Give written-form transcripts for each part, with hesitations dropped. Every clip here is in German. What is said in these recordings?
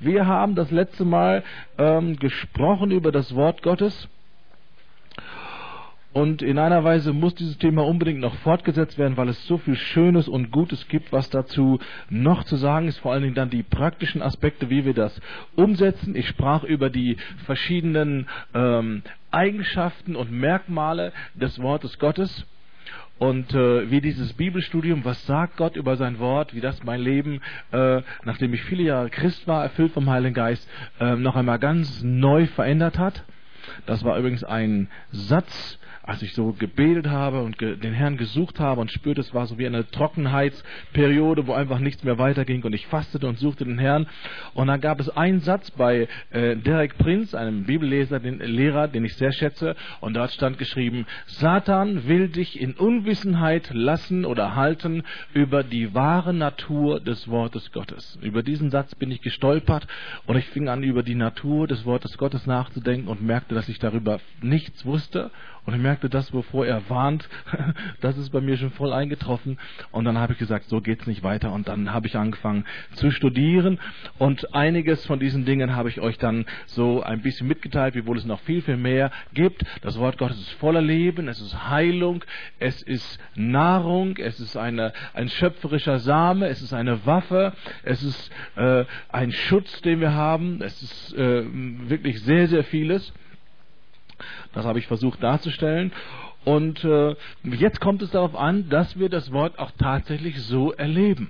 Wir haben das letzte Mal gesprochen über das Wort Gottes. Und in einer Weise muss dieses Thema unbedingt noch fortgesetzt werden, weil es so viel Schönes und Gutes gibt, was dazu noch zu sagen ist. Vor allen Dingen dann die praktischen Aspekte, wie wir das umsetzen. Ich sprach über die verschiedenen Eigenschaften und Merkmale des Wortes Gottes. Und wie dieses Bibelstudium, was sagt Gott über sein Wort, wie das mein Leben, nachdem ich viele Jahre Christ war, erfüllt vom Heiligen Geist, noch einmal ganz neu verändert hat. Das war übrigens ein Satz, als ich so gebetet habe und den Herrn gesucht habe und spürte, es war so wie eine Trockenheitsperiode, wo einfach nichts mehr weiterging und ich fastete und suchte den Herrn. Und dann gab es einen Satz bei Derek Prince, einem Bibelleser, Lehrer, den ich sehr schätze, und dort stand geschrieben: Satan will dich in Unwissenheit lassen oder halten über die wahre Natur des Wortes Gottes. Über diesen Satz bin ich gestolpert und ich fing an, über die Natur des Wortes Gottes nachzudenken und merkte, dass ich darüber nichts wusste. Und ich merkte, das, wovor er warnt, das ist bei mir schon voll eingetroffen. Und dann habe ich gesagt, so geht's nicht weiter. Und dann habe ich angefangen zu studieren. Und einiges von diesen Dingen habe ich euch dann so ein bisschen mitgeteilt, wiewohl es noch viel, viel mehr gibt. Das Wort Gottes ist voller Leben, es ist Heilung, es ist Nahrung, es ist ein schöpferischer Same, es ist eine Waffe, es ist ein Schutz, den wir haben. Es ist wirklich sehr, sehr vieles. Das habe ich versucht darzustellen. Und jetzt kommt es darauf an, dass wir das Wort auch tatsächlich so erleben.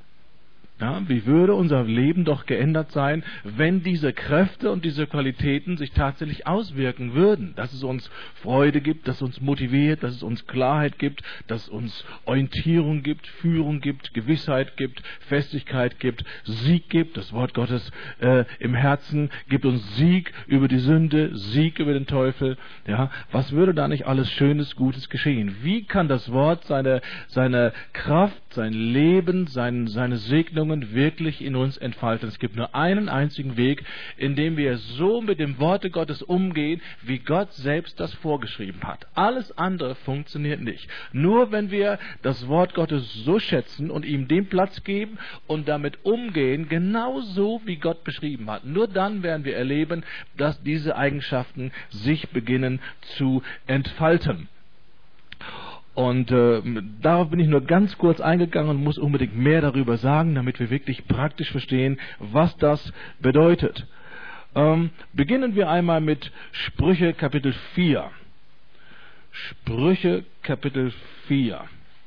Ja, wie würde unser Leben doch geändert sein, wenn diese Kräfte und diese Qualitäten sich tatsächlich auswirken würden, dass es uns Freude gibt, dass es uns motiviert, dass es uns Klarheit gibt, dass es uns Orientierung gibt, Führung gibt, Gewissheit gibt, Festigkeit gibt, Sieg gibt. Das Wort Gottes im Herzen gibt uns Sieg über die Sünde, Sieg über den Teufel. Ja, was würde da nicht alles Schönes, Gutes geschehen? Wie kann das Wort seine Kraft, sein Leben, seine Segnung wirklich in uns entfalten? Es gibt nur einen einzigen Weg, in dem wir so mit dem Worte Gottes umgehen, wie Gott selbst das vorgeschrieben hat. Alles andere funktioniert nicht. Nur wenn wir das Wort Gottes so schätzen und ihm den Platz geben und damit umgehen, genauso wie Gott beschrieben hat. Nur dann werden wir erleben, dass diese Eigenschaften sich beginnen zu entfalten. Und darauf bin ich nur ganz kurz eingegangen und muss unbedingt mehr darüber sagen, damit wir wirklich praktisch verstehen, was das bedeutet. Beginnen wir einmal mit Sprüche Kapitel 4. Sprüche Kapitel 4.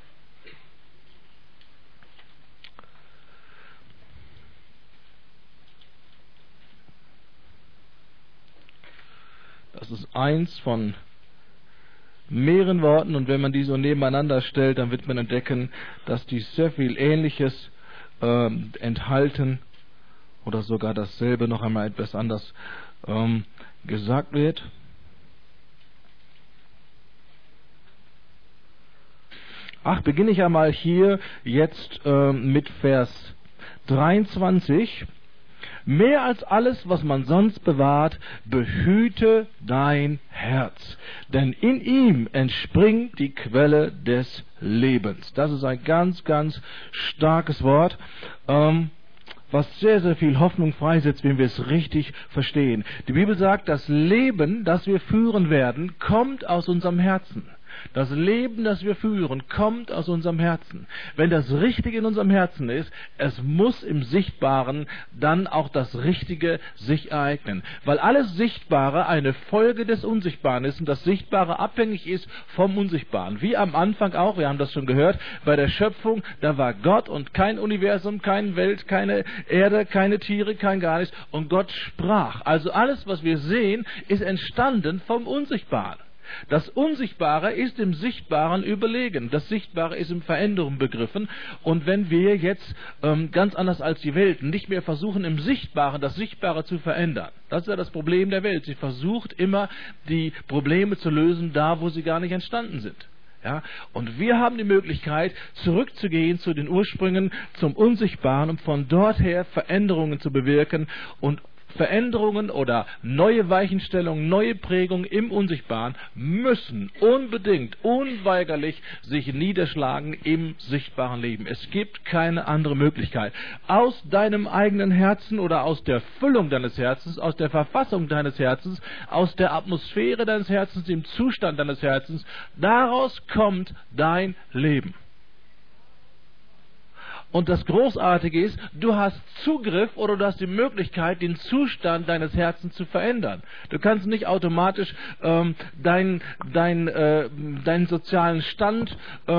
Das ist eins von mehreren Worten, und wenn man die so nebeneinander stellt, dann wird man entdecken, dass die sehr viel Ähnliches enthalten oder sogar dasselbe noch einmal etwas anders gesagt wird. Beginne ich einmal hier jetzt mit Vers 23. Mehr als alles, was man sonst bewahrt, behüte dein Herz, denn in ihm entspringt die Quelle des Lebens. Das ist ein ganz, ganz starkes Wort, was sehr, sehr viel Hoffnung freisetzt, wenn wir es richtig verstehen. Die Bibel sagt, das Leben, das wir führen werden, kommt aus unserem Herzen. Das Leben, das wir führen, kommt aus unserem Herzen. Wenn das Richtige in unserem Herzen ist, es muss im Sichtbaren dann auch das Richtige sich ereignen. Weil alles Sichtbare eine Folge des Unsichtbaren ist und das Sichtbare abhängig ist vom Unsichtbaren. Wie am Anfang auch, wir haben das schon gehört, bei der Schöpfung, da war Gott und kein Universum, keine Welt, keine Erde, keine Tiere, kein gar nichts. Und Gott sprach. Also alles, was wir sehen, ist entstanden vom Unsichtbaren. Das Unsichtbare ist dem Sichtbaren überlegen. Das Sichtbare ist in Veränderung begriffen. Und wenn wir jetzt ganz anders als die Welt nicht mehr versuchen, im Sichtbaren das Sichtbare zu verändern, das ist ja das Problem der Welt. Sie versucht immer, die Probleme zu lösen, da wo sie gar nicht entstanden sind. Ja, und wir haben die Möglichkeit, zurückzugehen zu den Ursprüngen, zum Unsichtbaren, um von dort her Veränderungen zu bewirken und Veränderungen oder neue Weichenstellungen, neue Prägungen im Unsichtbaren müssen unbedingt, unweigerlich sich niederschlagen im sichtbaren Leben. Es gibt keine andere Möglichkeit. Aus deinem eigenen Herzen oder aus der Füllung deines Herzens, aus der Verfassung deines Herzens, aus der Atmosphäre deines Herzens, dem Zustand deines Herzens, daraus kommt dein Leben. Und das Großartige ist, du hast Zugriff oder du hast die Möglichkeit, den Zustand deines Herzens zu verändern. Du kannst nicht automatisch deinen sozialen Stand,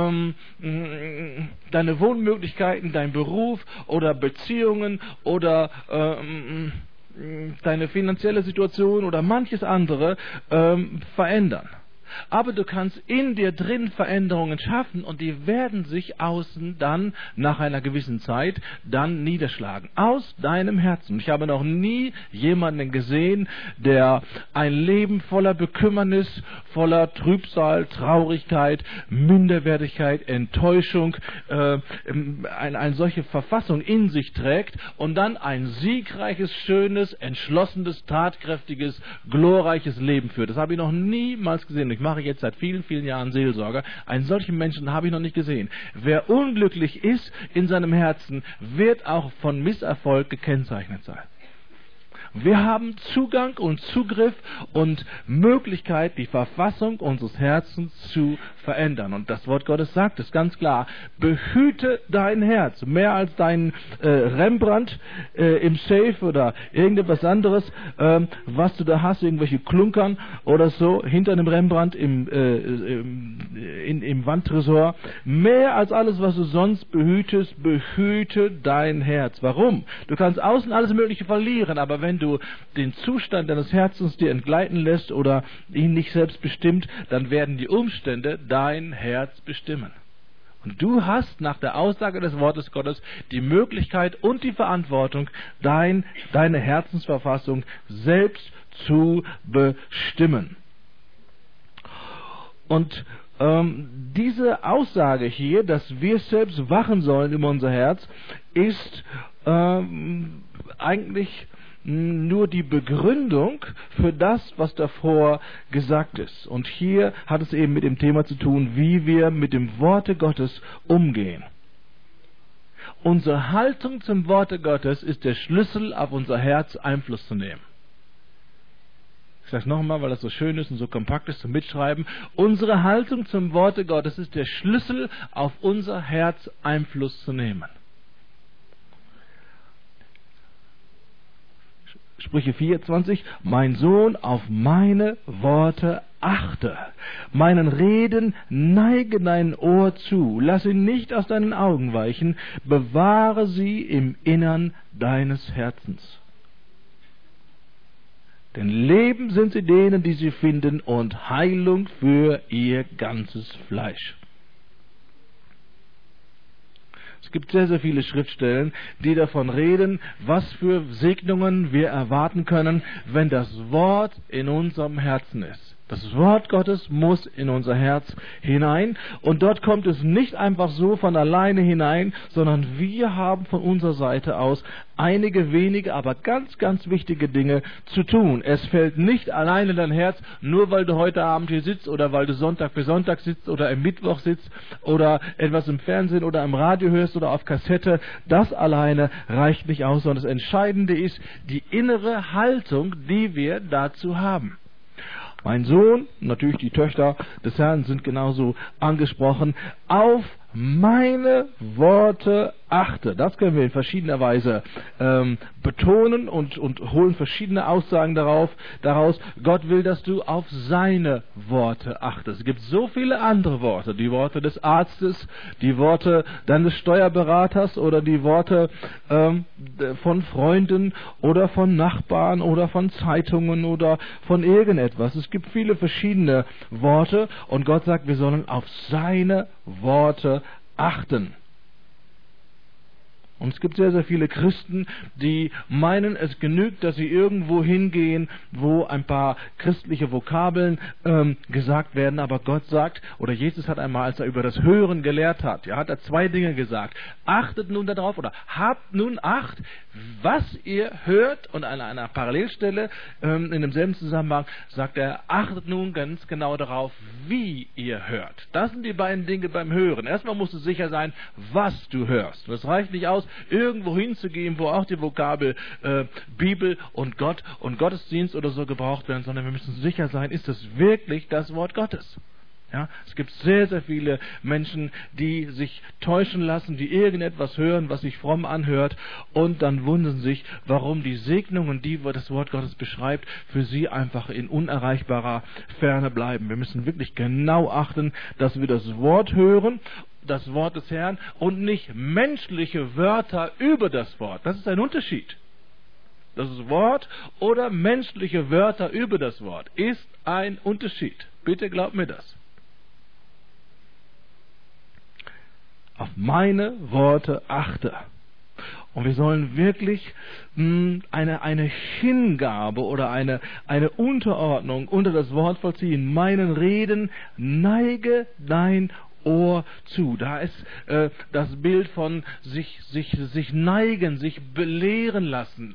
deine Wohnmöglichkeiten, deinen Beruf oder Beziehungen oder deine finanzielle Situation oder manches andere verändern. Aber du kannst in dir drin Veränderungen schaffen und die werden sich außen dann nach einer gewissen Zeit dann niederschlagen. Aus deinem Herzen. Ich habe noch nie jemanden gesehen, der ein Leben voller Bekümmernis, voller Trübsal, Traurigkeit, Minderwertigkeit, Enttäuschung, eine solche Verfassung in sich trägt und dann ein siegreiches, schönes, entschlossenes, tatkräftiges, glorreiches Leben führt. Das habe ich noch niemals gesehen. Ich mache jetzt seit vielen, vielen Jahren Seelsorge. Einen solchen Menschen habe ich noch nicht gesehen. Wer unglücklich ist in seinem Herzen, wird auch von Misserfolg gekennzeichnet sein. Wir haben Zugang und Zugriff und Möglichkeit, die Verfassung unseres Herzens zu verändern. Und das Wort Gottes sagt es ganz klar. Behüte dein Herz. Mehr als dein Rembrandt im Safe oder irgendetwas anderes, was du da hast, irgendwelche Klunkern oder so, hinter einem Rembrandt im Wandtresor. Mehr als alles, was du sonst behütest, behüte dein Herz. Warum? Du kannst außen alles Mögliche verlieren, aber wenn du den Zustand deines Herzens dir entgleiten lässt oder ihn nicht selbst bestimmt, dann werden die Umstände dein Herz bestimmen. Und du hast nach der Aussage des Wortes Gottes die Möglichkeit und die Verantwortung, deine Herzensverfassung selbst zu bestimmen. Und diese Aussage hier, dass wir selbst wachen sollen über unser Herz, ist eigentlich nur die Begründung für das, was davor gesagt ist. Und hier hat es eben mit dem Thema zu tun, wie wir mit dem Worte Gottes umgehen. Unsere Haltung zum Worte Gottes ist der Schlüssel, auf unser Herz Einfluss zu nehmen. Ich sage es nochmal, weil das so schön ist und so kompakt ist zum Mitschreiben. Unsere Haltung zum Worte Gottes ist der Schlüssel, auf unser Herz Einfluss zu nehmen. Sprüche 24, mein Sohn, auf meine Worte achte. Meinen Reden neige dein Ohr zu. Lass ihn nicht aus deinen Augen weichen. Bewahre sie im Innern deines Herzens. Denn Leben sind sie denen, die sie finden, und Heilung für ihr ganzes Fleisch. Es gibt sehr, sehr viele Schriftstellen, die davon reden, was für Segnungen wir erwarten können, wenn das Wort in unserem Herzen ist. Das Wort Gottes muss in unser Herz hinein und dort kommt es nicht einfach so von alleine hinein, sondern wir haben von unserer Seite aus einige wenige, aber ganz, ganz wichtige Dinge zu tun. Es fällt nicht alleine in dein Herz, nur weil du heute Abend hier sitzt oder weil du Sonntag für Sonntag sitzt oder im Mittwoch sitzt oder etwas im Fernsehen oder im Radio hörst oder auf Kassette. Das alleine reicht nicht aus, sondern das Entscheidende ist die innere Haltung, die wir dazu haben. Mein Sohn, natürlich die Töchter des Herrn sind genauso angesprochen, auf meine Worte achte. Das können wir in verschiedener Weise betonen und holen verschiedene Aussagen daraus. Gott will, dass du auf seine Worte achtest. Es gibt so viele andere Worte. Die Worte des Arztes, die Worte deines Steuerberaters oder die Worte von Freunden oder von Nachbarn oder von Zeitungen oder von irgendetwas. Es gibt viele verschiedene Worte und Gott sagt, wir sollen auf seine Worte achten. Und es gibt sehr, sehr viele Christen, die meinen, es genügt, dass sie irgendwo hingehen, wo ein paar christliche Vokabeln gesagt werden. Aber Gott sagt, oder Jesus hat einmal, als er über das Hören gelehrt hat, ja, hat er zwei Dinge gesagt. Achtet nun darauf oder habt nun Acht, was ihr hört. Und an einer Parallelstelle in demselben Zusammenhang sagt er, achtet nun ganz genau darauf, wie ihr hört. Das sind die beiden Dinge beim Hören. Erstmal musst du sicher sein, was du hörst. Und es reicht nicht aus, irgendwo hinzugehen, wo auch die Vokabel Bibel und Gott und Gottesdienst oder so gebraucht werden, sondern wir müssen sicher sein, ist das wirklich das Wort Gottes? Ja, es gibt sehr, sehr viele Menschen, die sich täuschen lassen, die irgendetwas hören, was sich fromm anhört, und dann wundern sich, warum die Segnungen, die das Wort Gottes beschreibt, für sie einfach in unerreichbarer Ferne bleiben. Wir müssen wirklich genau achten, dass wir das Wort hören, das Wort des Herrn, und nicht menschliche Wörter über das Wort. Das ist ein Unterschied. Das Wort oder menschliche Wörter über das Wort ist ein Unterschied. Bitte glaubt mir das. Auf meine Worte achte. Und wir sollen wirklich eine Hingabe oder eine Unterordnung unter das Wort vollziehen. Meinen Reden neige dein Ohr zu. Da ist das Bild von sich neigen, sich belehren lassen.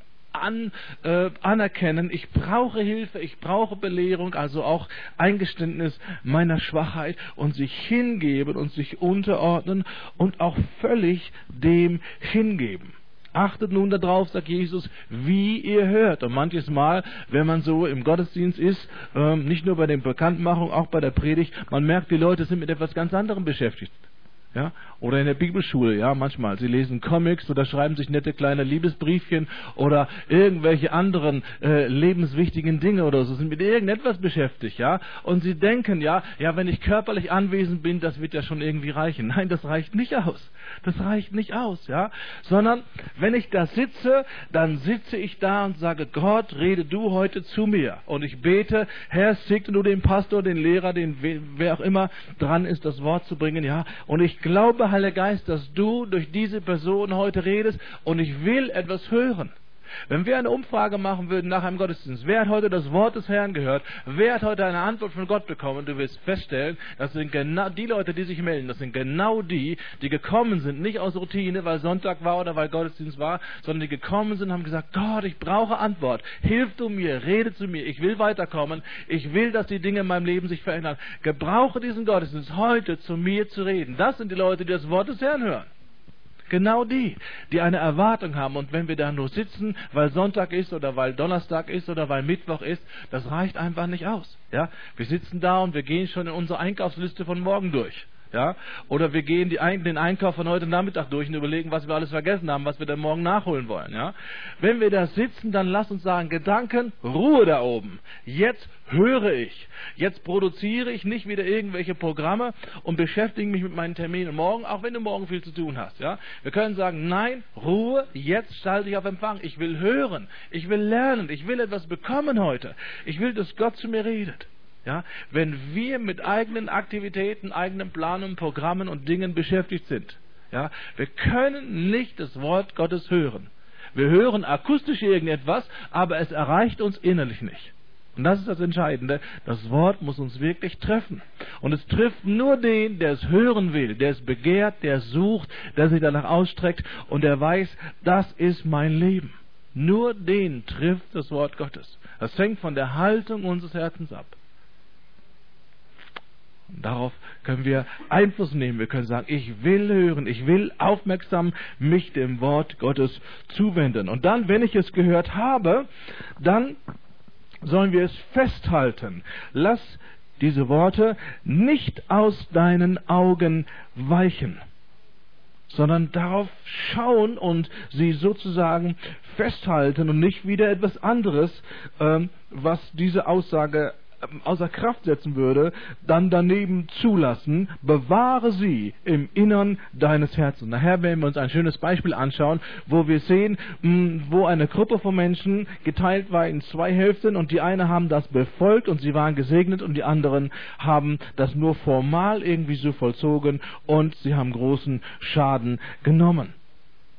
Anerkennen, ich brauche Hilfe, ich brauche Belehrung, also auch Eingeständnis meiner Schwachheit, und sich hingeben und sich unterordnen und auch völlig dem hingeben. Achtet nun darauf, sagt Jesus, wie ihr hört. Und manches Mal, wenn man so im Gottesdienst ist, nicht nur bei den Bekanntmachungen, auch bei der Predigt, man merkt, die Leute sind mit etwas ganz anderem beschäftigt. Ja, oder in der Bibelschule, ja, manchmal. Sie lesen Comics oder schreiben sich nette kleine Liebesbriefchen oder irgendwelche anderen lebenswichtigen Dinge oder so, sind mit irgendetwas beschäftigt, ja. Und sie denken, ja, wenn ich körperlich anwesend bin, das wird ja schon irgendwie reichen. Nein, das reicht nicht aus. Das reicht nicht aus, ja. Sondern, wenn ich da sitze, dann sitze ich da und sage, Gott, rede du heute zu mir. Und ich bete, Herr, segne du den Pastor, den Lehrer, wer auch immer dran ist, das Wort zu bringen, ja. Und ich glaube, Heiliger Geist, dass du durch diese Person heute redest, und ich will etwas hören. Wenn wir eine Umfrage machen würden nach einem Gottesdienst, wer hat heute das Wort des Herrn gehört, wer hat heute eine Antwort von Gott bekommen, du wirst feststellen, das sind genau die Leute, die sich melden, das sind genau die gekommen sind, nicht aus Routine, weil Sonntag war oder weil Gottesdienst war, sondern die gekommen sind und haben gesagt, Gott, ich brauche Antwort, hilf du mir, rede zu mir, ich will weiterkommen, ich will, dass die Dinge in meinem Leben sich verändern. Gebrauche diesen Gottesdienst heute, zu mir zu reden. Das sind die Leute, die das Wort des Herrn hören. Genau die eine Erwartung haben. Und wenn wir da nur sitzen, weil Sonntag ist oder weil Donnerstag ist oder weil Mittwoch ist, das reicht einfach nicht aus. Ja? Wir sitzen da und wir gehen schon in unsere Einkaufsliste von morgen durch. Ja? Oder wir gehen den Einkauf von heute Nachmittag durch und überlegen, was wir alles vergessen haben, was wir dann morgen nachholen wollen. Ja? Wenn wir da sitzen, dann lass uns sagen, Gedanken, Ruhe da oben. Jetzt höre ich. Jetzt produziere ich nicht wieder irgendwelche Programme und beschäftige mich mit meinen Terminen morgen, auch wenn du morgen viel zu tun hast. Ja? Wir können sagen, nein, Ruhe, jetzt schalte ich auf Empfang. Ich will hören, ich will lernen, ich will etwas bekommen heute. Ich will, dass Gott zu mir redet. Ja, wenn wir mit eigenen Aktivitäten, eigenen Planungen, Programmen und Dingen beschäftigt sind, ja, wir können nicht das Wort Gottes hören. Wir hören akustisch irgendetwas, aber es erreicht uns innerlich nicht. Und das ist das Entscheidende. Das Wort muss uns wirklich treffen. Und es trifft nur den, der es hören will, der es begehrt, der es sucht, der sich danach ausstreckt und der weiß, das ist mein Leben. Nur den trifft das Wort Gottes. Das hängt von der Haltung unseres Herzens ab. Und darauf können wir Einfluss nehmen. Wir können sagen, ich will hören, ich will aufmerksam mich dem Wort Gottes zuwenden. Und dann, wenn ich es gehört habe, dann sollen wir es festhalten. Lass diese Worte nicht aus deinen Augen weichen, sondern darauf schauen und sie sozusagen festhalten und nicht wieder etwas anderes, was diese Aussage außer Kraft setzen würde, dann daneben zulassen. Bewahre sie im Innern deines Herzens. Nachher werden wir uns ein schönes Beispiel anschauen, wo wir sehen, wo eine Gruppe von Menschen geteilt war in zwei Hälften, und die eine haben das befolgt und sie waren gesegnet und die anderen haben das nur formal irgendwie so vollzogen und sie haben großen Schaden genommen.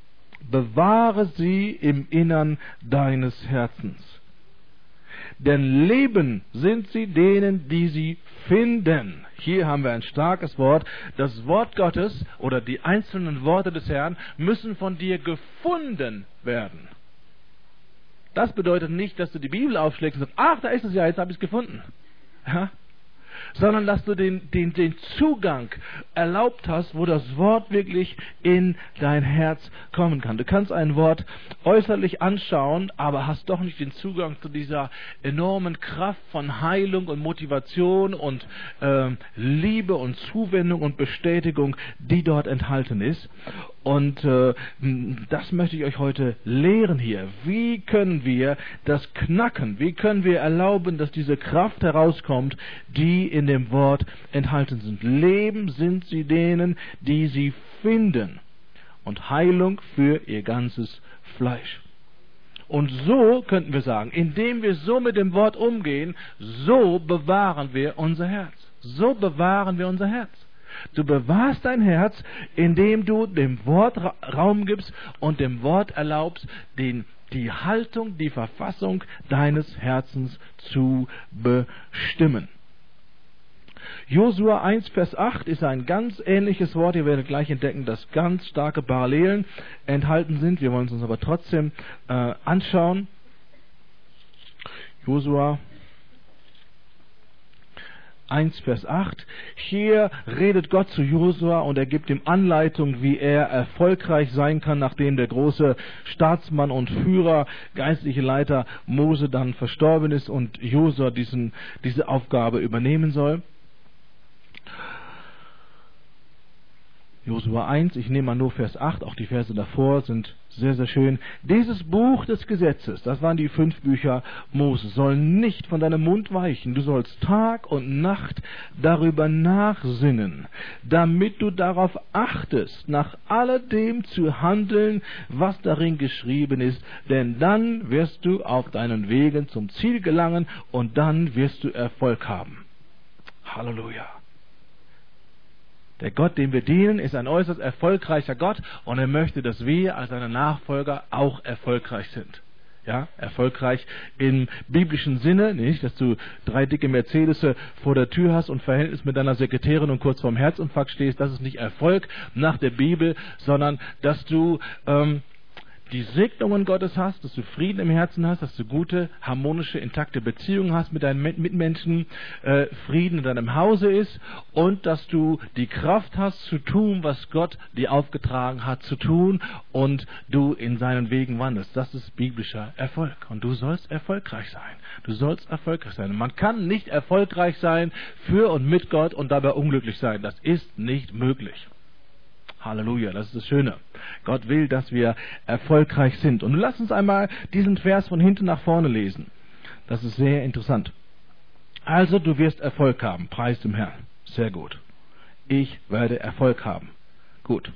bewahre sie im Innern deines Herzens. Denn Leben sind sie denen, die sie finden. Hier haben wir ein starkes Wort. Das Wort Gottes oder die einzelnen Worte des Herrn müssen von dir gefunden werden. Das bedeutet nicht, dass du die Bibel aufschlägst und sagst, ach, da ist es ja, jetzt habe ich es gefunden. Ja? Sondern dass du den Zugang erlaubt hast, wo das Wort wirklich in dein Herz kommen kann. Du kannst ein Wort äußerlich anschauen, aber hast doch nicht den Zugang zu dieser enormen Kraft von Heilung und Motivation und Liebe und Zuwendung und Bestätigung, die dort enthalten ist. Und das möchte ich euch heute lehren hier. Wie können wir das knacken? Wie können wir erlauben, dass diese Kraft herauskommt, die in dem Wort enthalten sind? Leben sind sie denen, die sie finden. Und Heilung für ihr ganzes Fleisch. Und so könnten wir sagen, indem wir so mit dem Wort umgehen, so bewahren wir unser Herz. So bewahren wir unser Herz. Du bewahrst dein Herz, indem du dem Wort Raum gibst und dem Wort erlaubst, die Haltung, die Verfassung deines Herzens zu bestimmen. Josua 1, Vers 8 ist ein ganz ähnliches Wort. Ihr werdet gleich entdecken, dass ganz starke Parallelen enthalten sind. Wir wollen es uns aber trotzdem anschauen. Josua 1, Vers 8. Hier redet Gott zu Josua und er gibt ihm Anleitung, wie er erfolgreich sein kann, nachdem der große Staatsmann und Führer, geistliche Leiter Mose dann verstorben ist und Josua diese Aufgabe übernehmen soll. Josua 1, ich nehme mal nur Vers 8, auch die Verse davor sind sehr, sehr schön. Dieses Buch des Gesetzes, das waren die 5 Bücher Mose, soll nicht von deinem Mund weichen. Du sollst Tag und Nacht darüber nachsinnen, damit du darauf achtest, nach alledem zu handeln, was darin geschrieben ist. Denn dann wirst du auf deinen Wegen zum Ziel gelangen und dann wirst du Erfolg haben. Halleluja. Der Gott, dem wir dienen, ist ein äußerst erfolgreicher Gott und er möchte, dass wir als seine Nachfolger auch erfolgreich sind. Ja, erfolgreich im biblischen Sinne, nicht, dass du 3 dicke Mercedes vor der Tür hast und Verhältnis mit deiner Sekretärin und kurz vorm Herzinfarkt stehst. Das ist nicht Erfolg nach der Bibel, sondern dass du die Segnungen Gottes hast, dass du Frieden im Herzen hast, dass du gute, harmonische, intakte Beziehungen hast mit deinen Mitmenschen, Frieden in deinem Hause ist und dass du die Kraft hast zu tun, was Gott dir aufgetragen hat zu tun und du in seinen Wegen wandelst. Das ist biblischer Erfolg und du sollst erfolgreich sein. Du sollst erfolgreich sein. Und man kann nicht erfolgreich sein für und mit Gott und dabei unglücklich sein. Das ist nicht möglich. Halleluja, das ist das Schöne. Gott will, dass wir erfolgreich sind. Und lass uns einmal diesen Vers von hinten nach vorne lesen. Das ist sehr interessant. Also, du wirst Erfolg haben. Preis dem Herrn. Sehr gut. Ich werde Erfolg haben. Gut.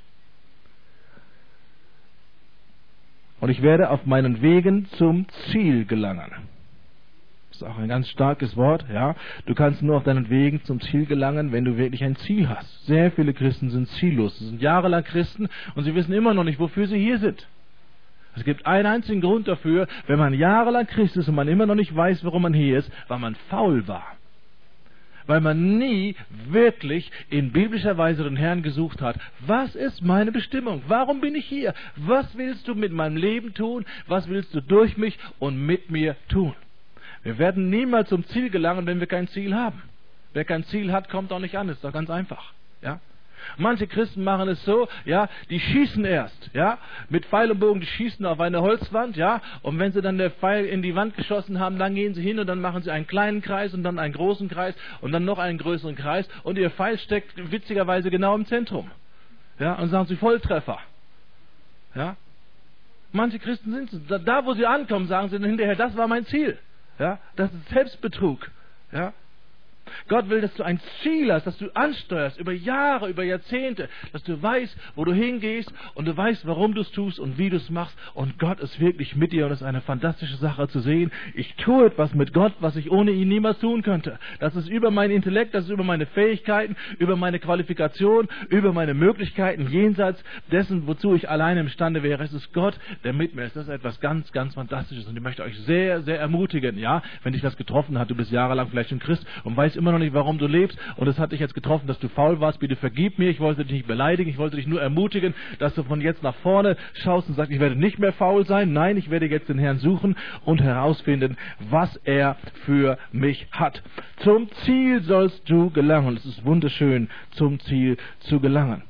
Und ich werde auf meinen Wegen zum Ziel gelangen. Das ist auch ein ganz starkes Wort, ja. Du kannst nur auf deinen Wegen zum Ziel gelangen, wenn du wirklich ein Ziel hast. Sehr viele Christen sind ziellos. Sie sind jahrelang Christen und sie wissen immer noch nicht, wofür sie hier sind. Es gibt einen einzigen Grund dafür, wenn man jahrelang Christ ist und man immer noch nicht weiß, warum man hier ist, weil man faul war. Weil man nie wirklich in biblischer Weise den Herrn gesucht hat. Was ist meine Bestimmung? Warum bin ich hier? Was willst du mit meinem Leben tun? Was willst du durch mich und mit mir tun? Wir werden niemals zum Ziel gelangen, wenn wir kein Ziel haben. Wer kein Ziel hat, kommt auch nicht an. Das ist doch ganz einfach. Ja? Manche Christen machen es so, ja, die schießen erst, ja, mit Pfeil und Bogen, die schießen auf eine Holzwand, ja, und wenn sie dann den Pfeil in die Wand geschossen haben, dann gehen sie hin und dann machen sie einen kleinen Kreis und dann einen großen Kreis und dann noch einen größeren Kreis und ihr Pfeil steckt witzigerweise genau im Zentrum. Ja, und sagen sie Volltreffer. Ja? Manche Christen sind so. Da, wo sie ankommen, sagen sie dann hinterher, das war mein Ziel. Ja, das ist Selbstbetrug. Ja. Gott will, dass du ein Ziel hast, dass du ansteuerst über Jahre, über Jahrzehnte, dass du weißt, wo du hingehst und du weißt, warum du es tust und wie du es machst. Und Gott ist wirklich mit dir und es ist eine fantastische Sache zu sehen. Ich tue etwas mit Gott, was ich ohne ihn niemals tun könnte. Das ist über mein Intellekt, das ist über meine Fähigkeiten, über meine Qualifikation, über meine Möglichkeiten, jenseits dessen, wozu ich alleine imstande wäre. Es ist Gott, der mit mir ist. Das ist etwas ganz, ganz Fantastisches und ich möchte euch sehr, sehr ermutigen, ja, wenn dich das getroffen hat, du bist jahrelang vielleicht schon Christ und weißt immer noch nicht, warum du lebst und es hat dich jetzt getroffen, dass du faul warst, bitte vergib mir, ich wollte dich nicht beleidigen, ich wollte dich nur ermutigen, dass du von jetzt nach vorne schaust und sagst, ich werde nicht mehr faul sein, nein, ich werde jetzt den Herrn suchen und herausfinden, was er für mich hat. Zum Ziel sollst du gelangen. Es ist wunderschön, zum Ziel zu gelangen.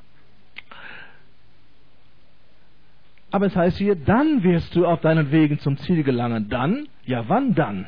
Aber es heißt hier, dann wirst du auf deinen Wegen zum Ziel gelangen. Dann? Ja, wann dann?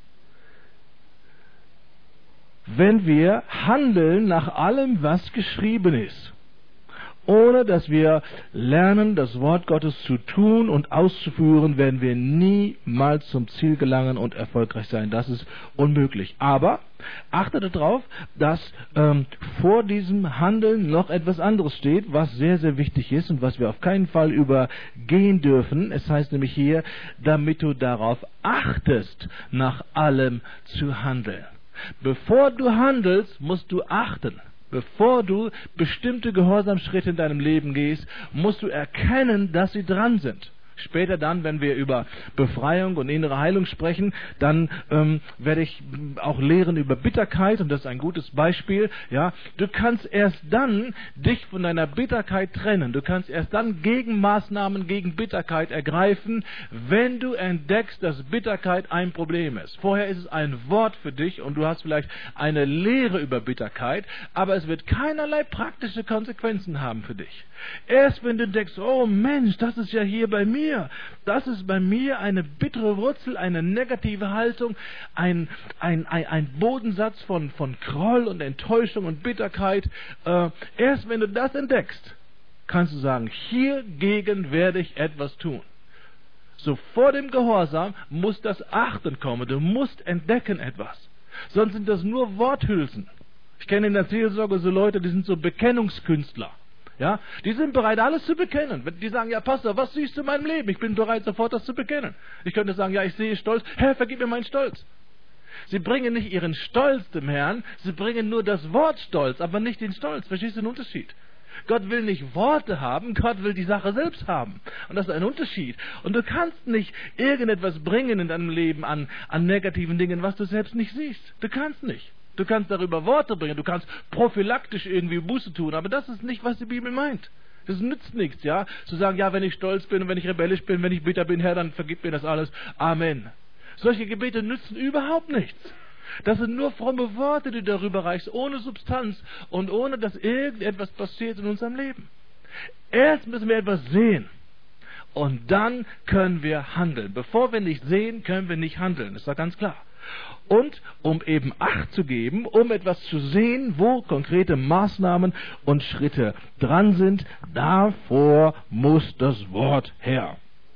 Wenn wir handeln nach allem, was geschrieben ist, ohne dass wir lernen, das Wort Gottes zu tun und auszuführen, werden wir niemals zum Ziel gelangen und erfolgreich sein. Das ist unmöglich. Aber achtet darauf, dass vor diesem Handeln noch etwas anderes steht, was sehr, sehr wichtig ist und was wir auf keinen Fall übergehen dürfen. Es heißt nämlich hier, damit du darauf achtest, nach allem zu handeln. Bevor du handelst, musst du achten. Bevor du bestimmte Gehorsamschritte in deinem Leben gehst, musst du erkennen, dass sie dran sind. Später dann, wenn wir über Befreiung und innere Heilung sprechen, dann werde ich auch lehren über Bitterkeit und das ist ein gutes Beispiel. Ja, du kannst erst dann dich von deiner Bitterkeit trennen. Du kannst erst dann Gegenmaßnahmen gegen Bitterkeit ergreifen, wenn du entdeckst, dass Bitterkeit ein Problem ist. Vorher ist es ein Wort für dich und du hast vielleicht eine Lehre über Bitterkeit, aber es wird keinerlei praktische Konsequenzen haben für dich. Erst wenn du denkst, oh Mensch, das ist ja hier bei mir, das ist bei mir eine bittere Wurzel, eine negative Haltung, ein Bodensatz von Groll und Enttäuschung und Bitterkeit. Erst wenn du das entdeckst, kannst du sagen, hiergegen werde ich etwas tun. So vor dem Gehorsam muss das Achten kommen, du musst entdecken etwas. Sonst sind das nur Worthülsen. Ich kenne in der Seelsorge so Leute, die sind so Bekennungskünstler. Ja, die sind bereit, alles zu bekennen. Die sagen, ja Pastor, was siehst du in meinem Leben? Ich bin bereit, sofort das zu bekennen. Ich könnte sagen, ja, ich sehe Stolz. Herr, vergib mir meinen Stolz. Sie bringen nicht ihren Stolz dem Herrn, sie bringen nur das Wort Stolz, aber nicht den Stolz. Verstehst du den Unterschied? Gott will nicht Worte haben, Gott will die Sache selbst haben. Und das ist ein Unterschied. Und du kannst nicht irgendetwas bringen in deinem Leben an negativen Dingen, was du selbst nicht siehst. Du kannst nicht. Du kannst darüber Worte bringen, du kannst prophylaktisch irgendwie Buße tun, aber das ist nicht, was die Bibel meint. Das nützt nichts, ja, zu sagen, ja, wenn ich stolz bin und wenn ich rebellisch bin, wenn ich bitter bin, Herr, dann vergib mir das alles. Amen. Solche Gebete nützen überhaupt nichts. Das sind nur fromme Worte, die du darüber reichst, ohne Substanz und ohne, dass irgendetwas passiert in unserem Leben. Erst müssen wir etwas sehen. Und dann können wir handeln. Bevor wir nicht sehen, können wir nicht handeln. Das ist doch ganz klar. Und um eben Acht zu geben, um etwas zu sehen, wo konkrete Maßnahmen und Schritte dran sind, davor muss das Wort her.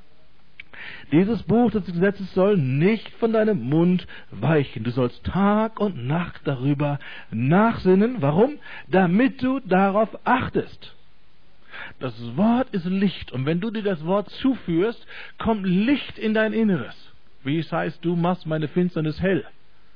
Dieses Buch des Gesetzes soll nicht von deinem Mund weichen. Du sollst Tag und Nacht darüber nachsinnen. Warum? Damit du darauf achtest. Das Wort ist Licht und wenn du dir das Wort zuführst, kommt Licht in dein Inneres. Wie es heißt, du machst meine Finsternis hell.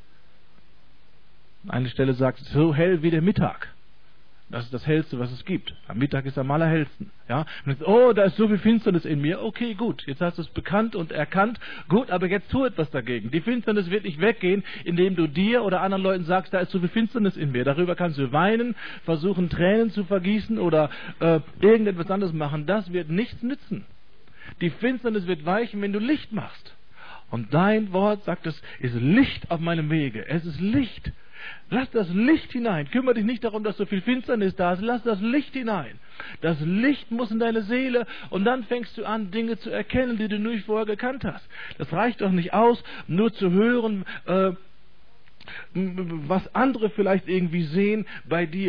Eine Stelle sagt, so hell wie der Mittag. Das ist das Hellste, was es gibt. Am Mittag ist am allerhellsten. Ja? Und jetzt, oh, da ist so viel Finsternis in mir. Okay, gut, jetzt hast du es bekannt und erkannt. Gut, aber jetzt tu etwas dagegen. Die Finsternis wird nicht weggehen, indem du dir oder anderen Leuten sagst, da ist so viel Finsternis in mir. Darüber kannst du weinen, versuchen Tränen zu vergießen oder irgendetwas anderes machen. Das wird nichts nützen. Die Finsternis wird weichen, wenn du Licht machst. Und dein Wort, sagt es, ist Licht auf meinem Wege. Es ist Licht. Lass das Licht hinein. Kümmere dich nicht darum, dass so viel Finsternis da ist. Lass das Licht hinein. Das Licht muss in deine Seele und dann fängst du an, Dinge zu erkennen, die du nicht vorher gekannt hast. Das reicht doch nicht aus, nur zu hören, was andere vielleicht irgendwie sehen bei dir.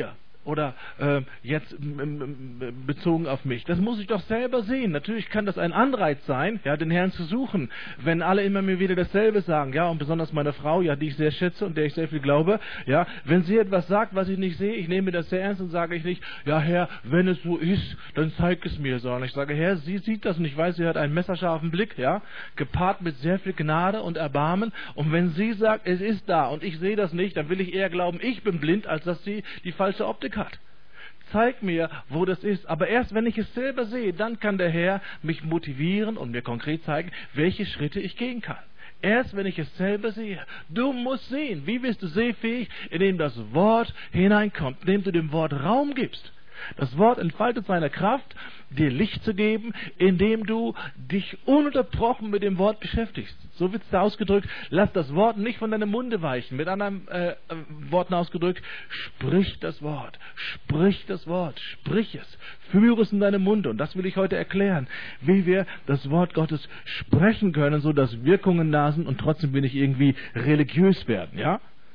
oder jetzt bezogen auf mich. Das muss ich doch selber sehen. Natürlich kann das ein Anreiz sein, ja, den Herrn zu suchen, wenn alle immer mir wieder dasselbe sagen, ja, und besonders meine Frau, ja, die ich sehr schätze und der ich sehr viel glaube, ja, wenn sie etwas sagt, was ich nicht sehe, ich nehme das sehr ernst und sage ich nicht, ja, Herr, wenn es so ist, dann zeig es mir, sondern ich sage, Herr, sie sieht das und ich weiß, sie hat einen messerscharfen Blick, ja, gepaart mit sehr viel Gnade und Erbarmen, und wenn sie sagt, es ist da und ich sehe das nicht, dann will ich eher glauben, ich bin blind, als dass sie die falsche Optik hat. Zeig mir, wo das ist. Aber erst wenn ich es selber sehe, dann kann der Herr mich motivieren und mir konkret zeigen, welche Schritte ich gehen kann. Erst wenn ich es selber sehe. Du musst sehen. Wie bist du sehfähig? Indem das Wort hineinkommt, indem du dem Wort Raum gibst. Das Wort entfaltet seine Kraft, dir Licht zu geben, indem du dich ununterbrochen mit dem Wort beschäftigst. So wird es da ausgedrückt, lass das Wort nicht von deinem Munde weichen. Mit anderen Worten ausgedrückt, sprich das Wort, sprich das Wort, sprich es, führe es in deinem Munde. Und das will ich heute erklären, wie wir das Wort Gottes sprechen können, so dass Wirkungen da sind und trotzdem will ich irgendwie religiös werden, ja?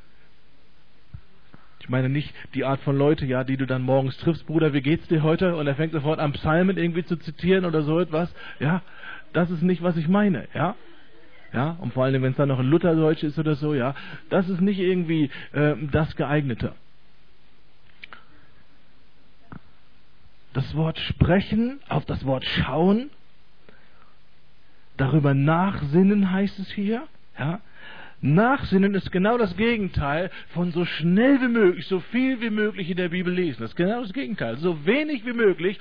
Ich meine nicht die Art von Leute, ja, die du dann morgens triffst, Bruder, wie geht's dir heute? Und er fängt sofort an, Psalmen irgendwie zu zitieren oder so etwas. Ja, das ist nicht, was ich meine, ja. Ja, und vor allem, wenn es dann noch ein Lutherdeutsch ist oder so, ja, das ist nicht irgendwie das Geeignete. Das Wort sprechen, auf das Wort schauen, darüber nachsinnen heißt es hier, ja. Nachsinnen ist genau das Gegenteil von so schnell wie möglich, so viel wie möglich in der Bibel lesen. Das ist genau das Gegenteil. So wenig wie möglich,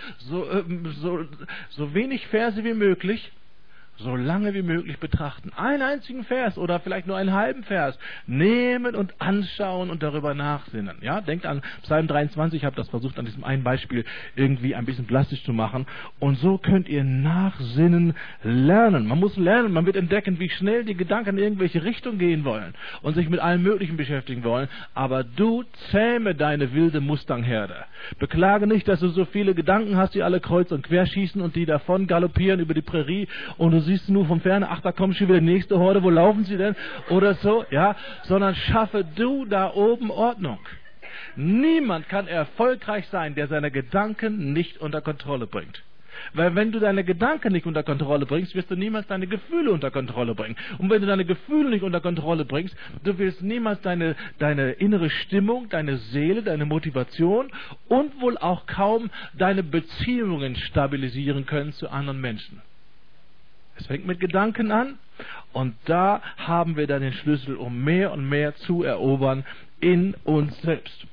so wenig Verse wie möglich, so lange wie möglich betrachten. Einen einzigen Vers oder vielleicht nur einen halben Vers nehmen und anschauen und darüber nachsinnen. Ja, denkt an Psalm 23, ich habe das versucht an diesem einen Beispiel irgendwie ein bisschen plastisch zu machen. Und so könnt ihr nachsinnen lernen. Man muss lernen, man wird entdecken, wie schnell die Gedanken in irgendwelche Richtung gehen wollen und sich mit allem Möglichen beschäftigen wollen. Aber du zähme deine wilde Mustangherde. Beklage nicht, dass du so viele Gedanken hast, die alle kreuz und quer schießen und die davon galoppieren über die Prärie und du siehst nur von Ferne, ach, da kommt schon wieder die nächste Horde, wo laufen sie denn? Oder so, ja, sondern schaffe du da oben Ordnung. Niemand kann erfolgreich sein, der seine Gedanken nicht unter Kontrolle bringt. Weil wenn du deine Gedanken nicht unter Kontrolle bringst, wirst du niemals deine Gefühle unter Kontrolle bringen. Und wenn du deine Gefühle nicht unter Kontrolle bringst, du wirst niemals deine innere Stimmung, deine Seele, deine Motivation und wohl auch kaum deine Beziehungen stabilisieren können zu anderen Menschen. Es fängt mit Gedanken an und da haben wir dann den Schlüssel, um mehr und mehr zu erobern in uns selbst.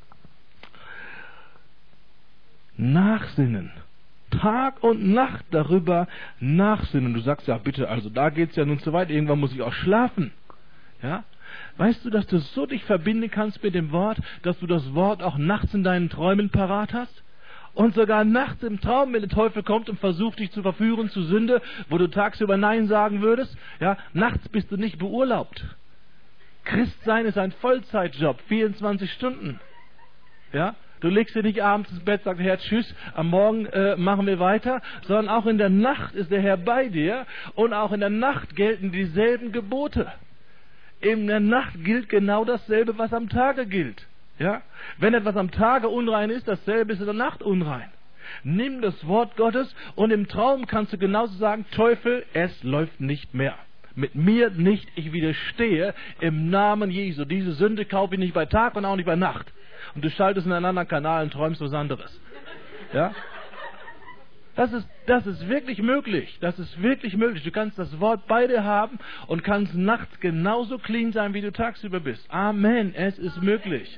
Nachsinnen. Tag und Nacht darüber nachsinnen. Du sagst ja, bitte, also da geht's ja nun zu weit, irgendwann muss ich auch schlafen. Ja? Weißt du, dass du so dich verbinden kannst mit dem Wort, dass du das Wort auch nachts in deinen Träumen parat hast? Und sogar nachts im Traum, wenn der Teufel kommt und versucht, dich zu verführen zu Sünde, wo du tagsüber Nein sagen würdest, ja, nachts bist du nicht beurlaubt. Christsein ist ein Vollzeitjob, 24 Stunden. Ja, du legst dich nicht abends ins Bett, sagst, Herr, tschüss, am Morgen machen wir weiter, sondern auch in der Nacht ist der Herr bei dir und auch in der Nacht gelten dieselben Gebote. In der Nacht gilt genau dasselbe, was am Tage gilt. Ja? Wenn etwas am Tage unrein ist, dasselbe ist in der Nacht unrein. Nimm das Wort Gottes und im Traum kannst du genauso sagen, Teufel, es läuft nicht mehr. Mit mir nicht, ich widerstehe im Namen Jesu. Diese Sünde kaufe ich nicht bei Tag und auch nicht bei Nacht. Und du schaltest in einen anderen Kanal und träumst was anderes. Ja? Das ist wirklich möglich. Das ist wirklich möglich. Du kannst das Wort bei dir haben und kannst nachts genauso clean sein, wie du tagsüber bist. Amen. Es ist möglich.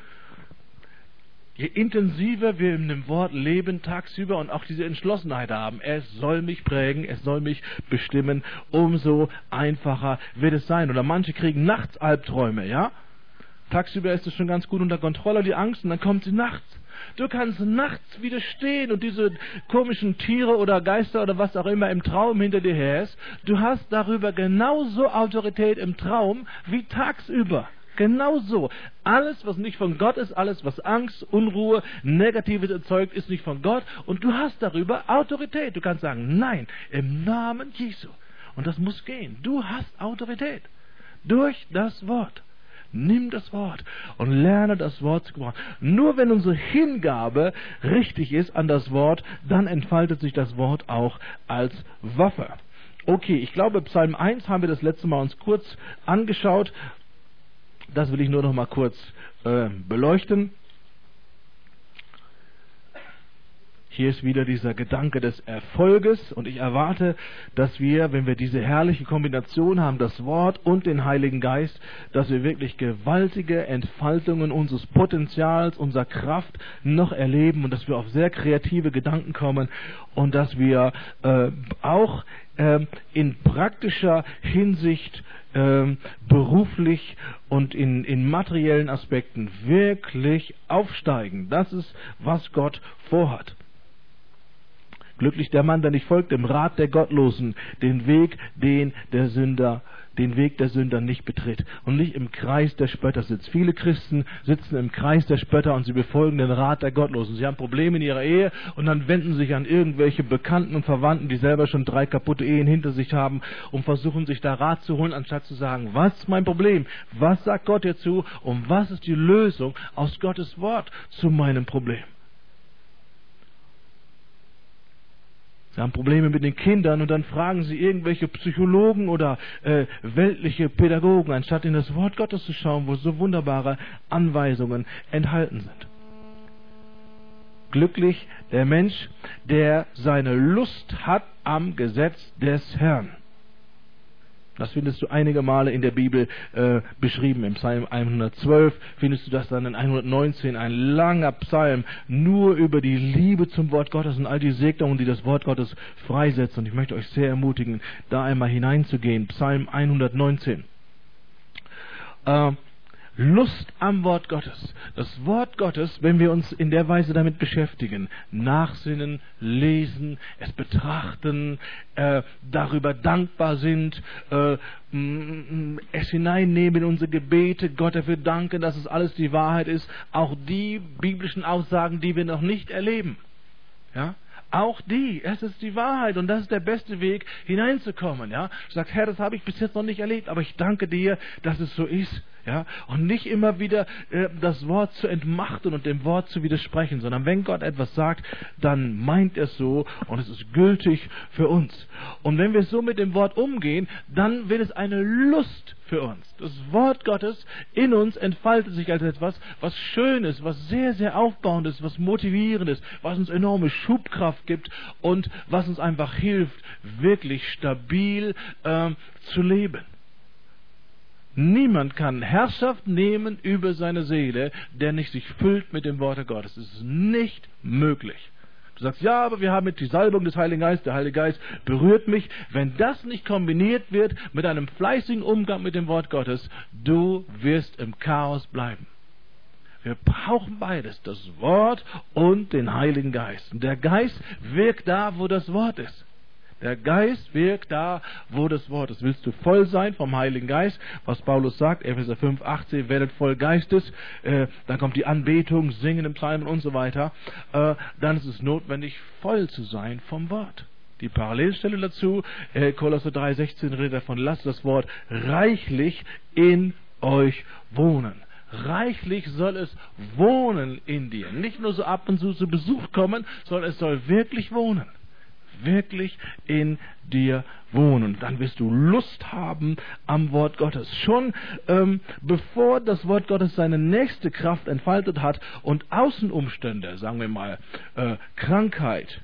Je intensiver wir in dem Wort leben tagsüber und auch diese Entschlossenheit haben, es soll mich prägen, es soll mich bestimmen, umso einfacher wird es sein. Oder manche kriegen nachts Albträume, ja? Tagsüber ist es schon ganz gut unter Kontrolle, die Angst, und dann kommt sie nachts. Du kannst nachts widerstehen und diese komischen Tiere oder Geister oder was auch immer im Traum hinter dir her ist, du hast darüber genauso Autorität im Traum wie tagsüber. Genauso. Alles, was nicht von Gott ist, alles, was Angst, Unruhe, Negatives erzeugt, ist nicht von Gott. Und du hast darüber Autorität. Du kannst sagen, nein, im Namen Jesu. Und das muss gehen. Du hast Autorität. Durch das Wort. Nimm das Wort und lerne das Wort zu gebrauchen. Nur wenn unsere Hingabe richtig ist an das Wort, dann entfaltet sich das Wort auch als Waffe. Okay, ich glaube, Psalm 1 haben wir das letzte Mal uns kurz angeschaut. Das will ich nur noch mal kurz beleuchten. Hier ist wieder dieser Gedanke des Erfolges und ich erwarte, dass wir, wenn wir diese herrliche Kombination haben, das Wort und den Heiligen Geist, dass wir wirklich gewaltige Entfaltungen unseres Potenzials, unserer Kraft noch erleben und dass wir auf sehr kreative Gedanken kommen und dass wir auch in praktischer Hinsicht beruflich und in materiellen Aspekten wirklich aufsteigen. Das ist, was Gott vorhat. Glücklich der Mann, der nicht folgt dem Rat der Gottlosen, den Weg der Sünder nicht betritt und nicht im Kreis der Spötter sitzt. Viele Christen sitzen im Kreis der Spötter und sie befolgen den Rat der Gottlosen. Sie haben Probleme in ihrer Ehe und dann wenden sie sich an irgendwelche Bekannten und Verwandten, die selber schon 3 kaputte Ehen hinter sich haben und versuchen sich da Rat zu holen, anstatt zu sagen, was ist mein Problem? Was sagt Gott dir zu? Und was ist die Lösung aus Gottes Wort zu meinem Problem? Sie haben Probleme mit den Kindern und dann fragen sie irgendwelche Psychologen oder weltliche Pädagogen, anstatt in das Wort Gottes zu schauen, wo so wunderbare Anweisungen enthalten sind. Glücklich der Mensch, der seine Lust hat am Gesetz des Herrn. Das findest du einige Male in der Bibel beschrieben. Im Psalm 112 findest du das dann in 119, ein langer Psalm, nur über die Liebe zum Wort Gottes und all die Segnungen, die das Wort Gottes freisetzt. Und ich möchte euch sehr ermutigen, da einmal hineinzugehen. Psalm 119. Lust am Wort Gottes. Das Wort Gottes, wenn wir uns in der Weise damit beschäftigen, nachsinnen, lesen, es betrachten, darüber dankbar sind, es hineinnehmen in unsere Gebete, Gott dafür danken, dass es alles die Wahrheit ist, auch die biblischen Aussagen, die wir noch nicht erleben. Ja? Auch es ist die Wahrheit und das ist der beste Weg, hineinzukommen. Ja? Du sagst, Herr, das habe ich bis jetzt noch nicht erlebt, aber ich danke dir, dass es so ist. Ja, und nicht immer wieder das Wort zu entmachten und dem Wort zu widersprechen, sondern wenn Gott etwas sagt, dann meint er es so und es ist gültig für uns. Und wenn wir so mit dem Wort umgehen, dann wird es eine Lust für uns. Das Wort Gottes in uns entfaltet sich als etwas, was Schönes, was sehr, sehr Aufbauendes, was Motivierendes, was uns enorme Schubkraft gibt und was uns einfach hilft, wirklich stabil zu leben. Niemand kann Herrschaft nehmen über seine Seele, der nicht sich füllt mit dem Worte Gottes. Es ist nicht möglich. Du sagst, ja, aber wir haben jetzt die Salbung des Heiligen Geistes, der Heilige Geist berührt mich. Wenn das nicht kombiniert wird mit einem fleißigen Umgang mit dem Wort Gottes, du wirst im Chaos bleiben. Wir brauchen beides, das Wort und den Heiligen Geist. Und der Geist wirkt da, wo das Wort ist. Der Geist wirkt da, wo das Wort ist. Willst du voll sein vom Heiligen Geist? Was Paulus sagt, Epheser 5, 18, werdet voll Geistes. Dann kommt die Anbetung, Singen im Psalmen und so weiter. Dann ist es notwendig, voll zu sein vom Wort. Die Parallelstelle dazu, Kolosser 3, 16 redet davon, lasst das Wort reichlich in euch wohnen. Reichlich soll es wohnen in dir. Nicht nur so ab und zu Besuch kommen, sondern es soll wirklich wohnen. Wirklich in dir wohnen. Dann wirst du Lust haben am Wort Gottes. Schon bevor das Wort Gottes seine nächste Kraft entfaltet hat und Außenumstände, sagen wir mal, Krankheit,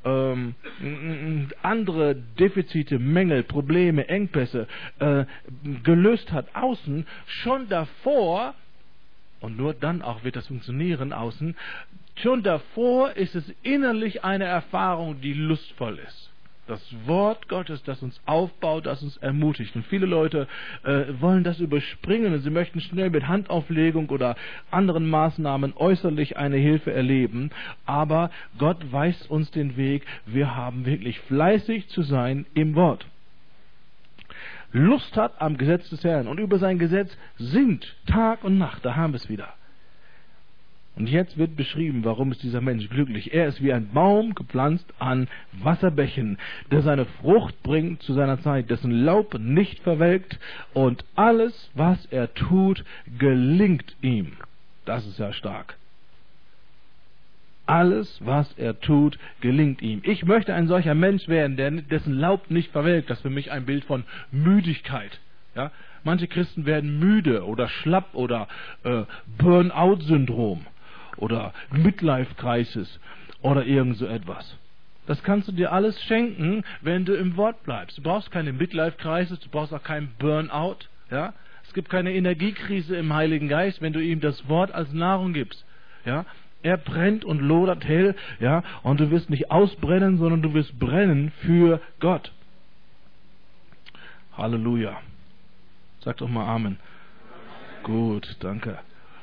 andere Defizite, Mängel, Probleme, Engpässe gelöst hat außen, schon davor, und nur dann auch wird das funktionieren außen, schon davor ist es innerlich eine Erfahrung, die lustvoll ist. Das Wort Gottes, das uns aufbaut, das uns ermutigt. Und viele Leute wollen das überspringen und sie möchten schnell mit Handauflegung oder anderen Maßnahmen äußerlich eine Hilfe erleben. Aber Gott weist uns den Weg. Wir haben wirklich fleißig zu sein im Wort. Lust hat am Gesetz des Herrn und über sein Gesetz singt Tag und Nacht. Da haben wir es wieder. Und jetzt wird beschrieben, warum ist dieser Mensch glücklich. Er ist wie ein Baum gepflanzt an Wasserbächen, der seine Frucht bringt zu seiner Zeit, dessen Laub nicht verwelkt und alles, was er tut, gelingt ihm. Das ist ja stark. Alles, was er tut, gelingt ihm. Ich möchte ein solcher Mensch werden, dessen Laub nicht verwelkt. Das ist für mich ein Bild von Müdigkeit. Ja? Manche Christen werden müde oder schlapp oder Burnout-Syndrom oder Midlife-Crisis oder irgend so etwas. Das kannst du dir alles schenken, wenn du im Wort bleibst. Du brauchst keine Midlife-Crisis, du brauchst auch keinen Burnout. Ja? Es gibt keine Energiekrise im Heiligen Geist, wenn du ihm das Wort als Nahrung gibst. Ja? Er brennt und lodert hell, ja, und du wirst nicht ausbrennen, sondern du wirst brennen für Gott. Halleluja. Sag doch mal Amen. Gut, danke.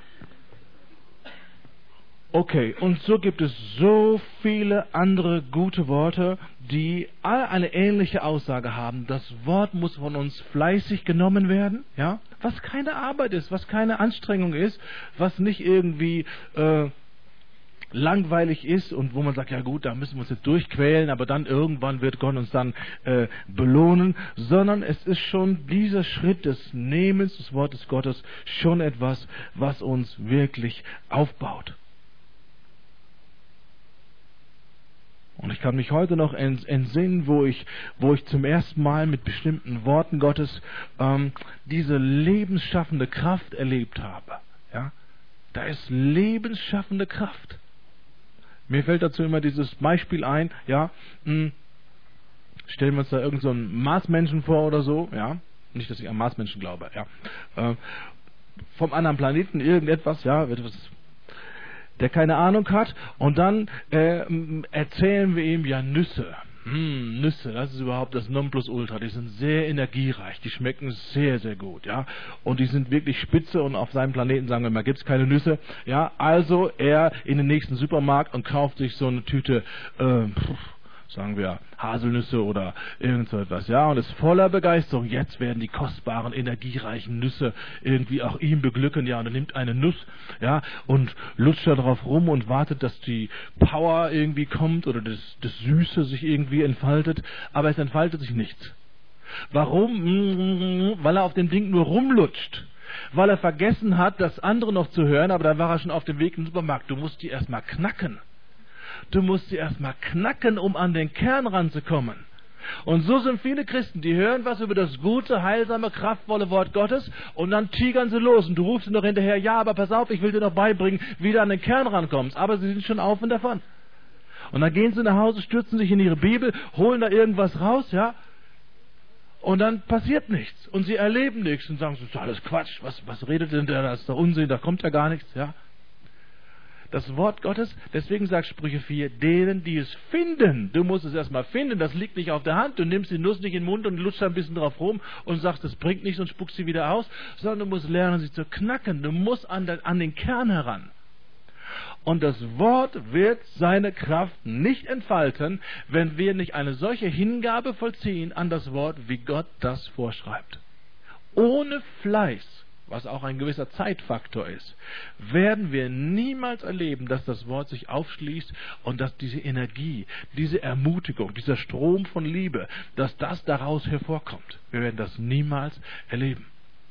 Okay, und so gibt es so viele andere gute Worte, die alle eine ähnliche Aussage haben. Das Wort muss von uns fleißig genommen werden, ja, was keine Arbeit ist, was keine Anstrengung ist, was nicht irgendwie langweilig ist und wo man sagt, ja gut, da müssen wir uns jetzt durchquälen, aber dann irgendwann wird Gott uns dann belohnen, sondern es ist schon dieser Schritt des Nehmens des Wortes Gottes schon etwas, was uns wirklich aufbaut. Und ich kann mich heute noch entsinnen, wo ich zum ersten Mal mit bestimmten Worten Gottes diese lebensschaffende Kraft erlebt habe. Ja? Da ist lebensschaffende Kraft. Mir fällt dazu immer dieses Beispiel ein, ja, stellen wir uns da irgend so einen Marsmenschen vor oder so, ja, nicht, dass ich an Marsmenschen glaube, ja, vom anderen Planeten irgendetwas, ja, der keine Ahnung hat, und dann erzählen wir ihm, ja, Nüsse, das ist überhaupt das Nonplusultra. Die sind sehr energiereich, die schmecken sehr, sehr gut, ja. Und die sind wirklich spitze und auf seinem Planeten, sagen wir mal, gibt es keine Nüsse, ja. Also er in den nächsten Supermarkt und kauft sich so eine Tüte, sagen wir, Haselnüsse oder irgend so etwas, ja, und ist voller Begeisterung. Jetzt werden die kostbaren, energiereichen Nüsse irgendwie auch ihm beglücken, ja, und er nimmt eine Nuss, ja, und lutscht da drauf rum und wartet, dass die Power irgendwie kommt oder das Süße sich irgendwie entfaltet, aber es entfaltet sich nichts. Warum? Weil er auf dem Ding nur rumlutscht. Weil er vergessen hat, das andere noch zu hören, aber dann war er schon auf dem Weg in den Supermarkt. Du musst die erstmal knacken. Du musst sie erstmal knacken, um an den Kern ranzukommen. Und so sind viele Christen, die hören was über das gute, heilsame, kraftvolle Wort Gottes und dann tigern sie los und du rufst ihnen noch hinterher, ja, aber pass auf, ich will dir noch beibringen, wie du an den Kern rankommst. Aber sie sind schon auf und davon. Und dann gehen sie nach Hause, stürzen sich in ihre Bibel, holen da irgendwas raus, ja, und dann passiert nichts. Und sie erleben nichts und sagen, das ist alles Quatsch, was redet denn der, das ist doch Unsinn, da kommt ja gar nichts, ja. Das Wort Gottes, deswegen sagt Sprüche 4, denen, die es finden. Du musst es erstmal finden, das liegt nicht auf der Hand. Du nimmst die Nuss nicht in den Mund und lutschst ein bisschen drauf rum und sagst, das bringt nichts und spuckst sie wieder aus, sondern du musst lernen, sie zu knacken. Du musst an den Kern heran. Und das Wort wird seine Kraft nicht entfalten, wenn wir nicht eine solche Hingabe vollziehen an das Wort, wie Gott das vorschreibt. Ohne Fleiß, was auch ein gewisser Zeitfaktor ist, werden wir niemals erleben, dass das Wort sich aufschließt und dass diese Energie, diese Ermutigung, dieser Strom von Liebe, dass das daraus hervorkommt. Wir werden das niemals erleben.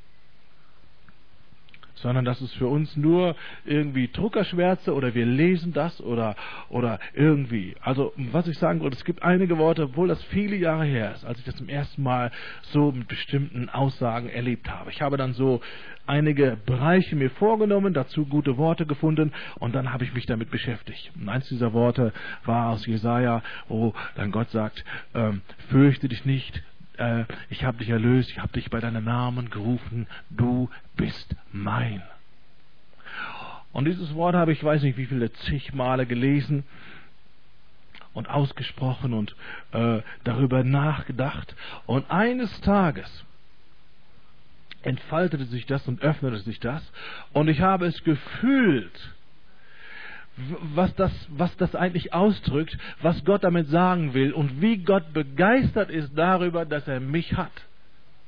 Sondern das ist für uns nur irgendwie Druckerschwärze oder wir lesen das oder irgendwie. Also was ich sagen wollte, es gibt einige Worte, obwohl das viele Jahre her ist, als ich das zum ersten Mal so mit bestimmten Aussagen erlebt habe. Ich habe dann so einige Bereiche mir vorgenommen, dazu gute Worte gefunden und dann habe ich mich damit beschäftigt. Und eins dieser Worte war aus Jesaja, wo dann Gott sagt, fürchte dich nicht, ich habe dich erlöst, ich habe dich bei deinem Namen gerufen, du bist mein. Und dieses Wort habe ich, weiß nicht wie viele zig Male gelesen und ausgesprochen und darüber nachgedacht. Und eines Tages entfaltete sich das und öffnete sich das und ich habe es gefühlt, was das eigentlich ausdrückt, was Gott damit sagen will und wie Gott begeistert ist darüber, dass er mich hat.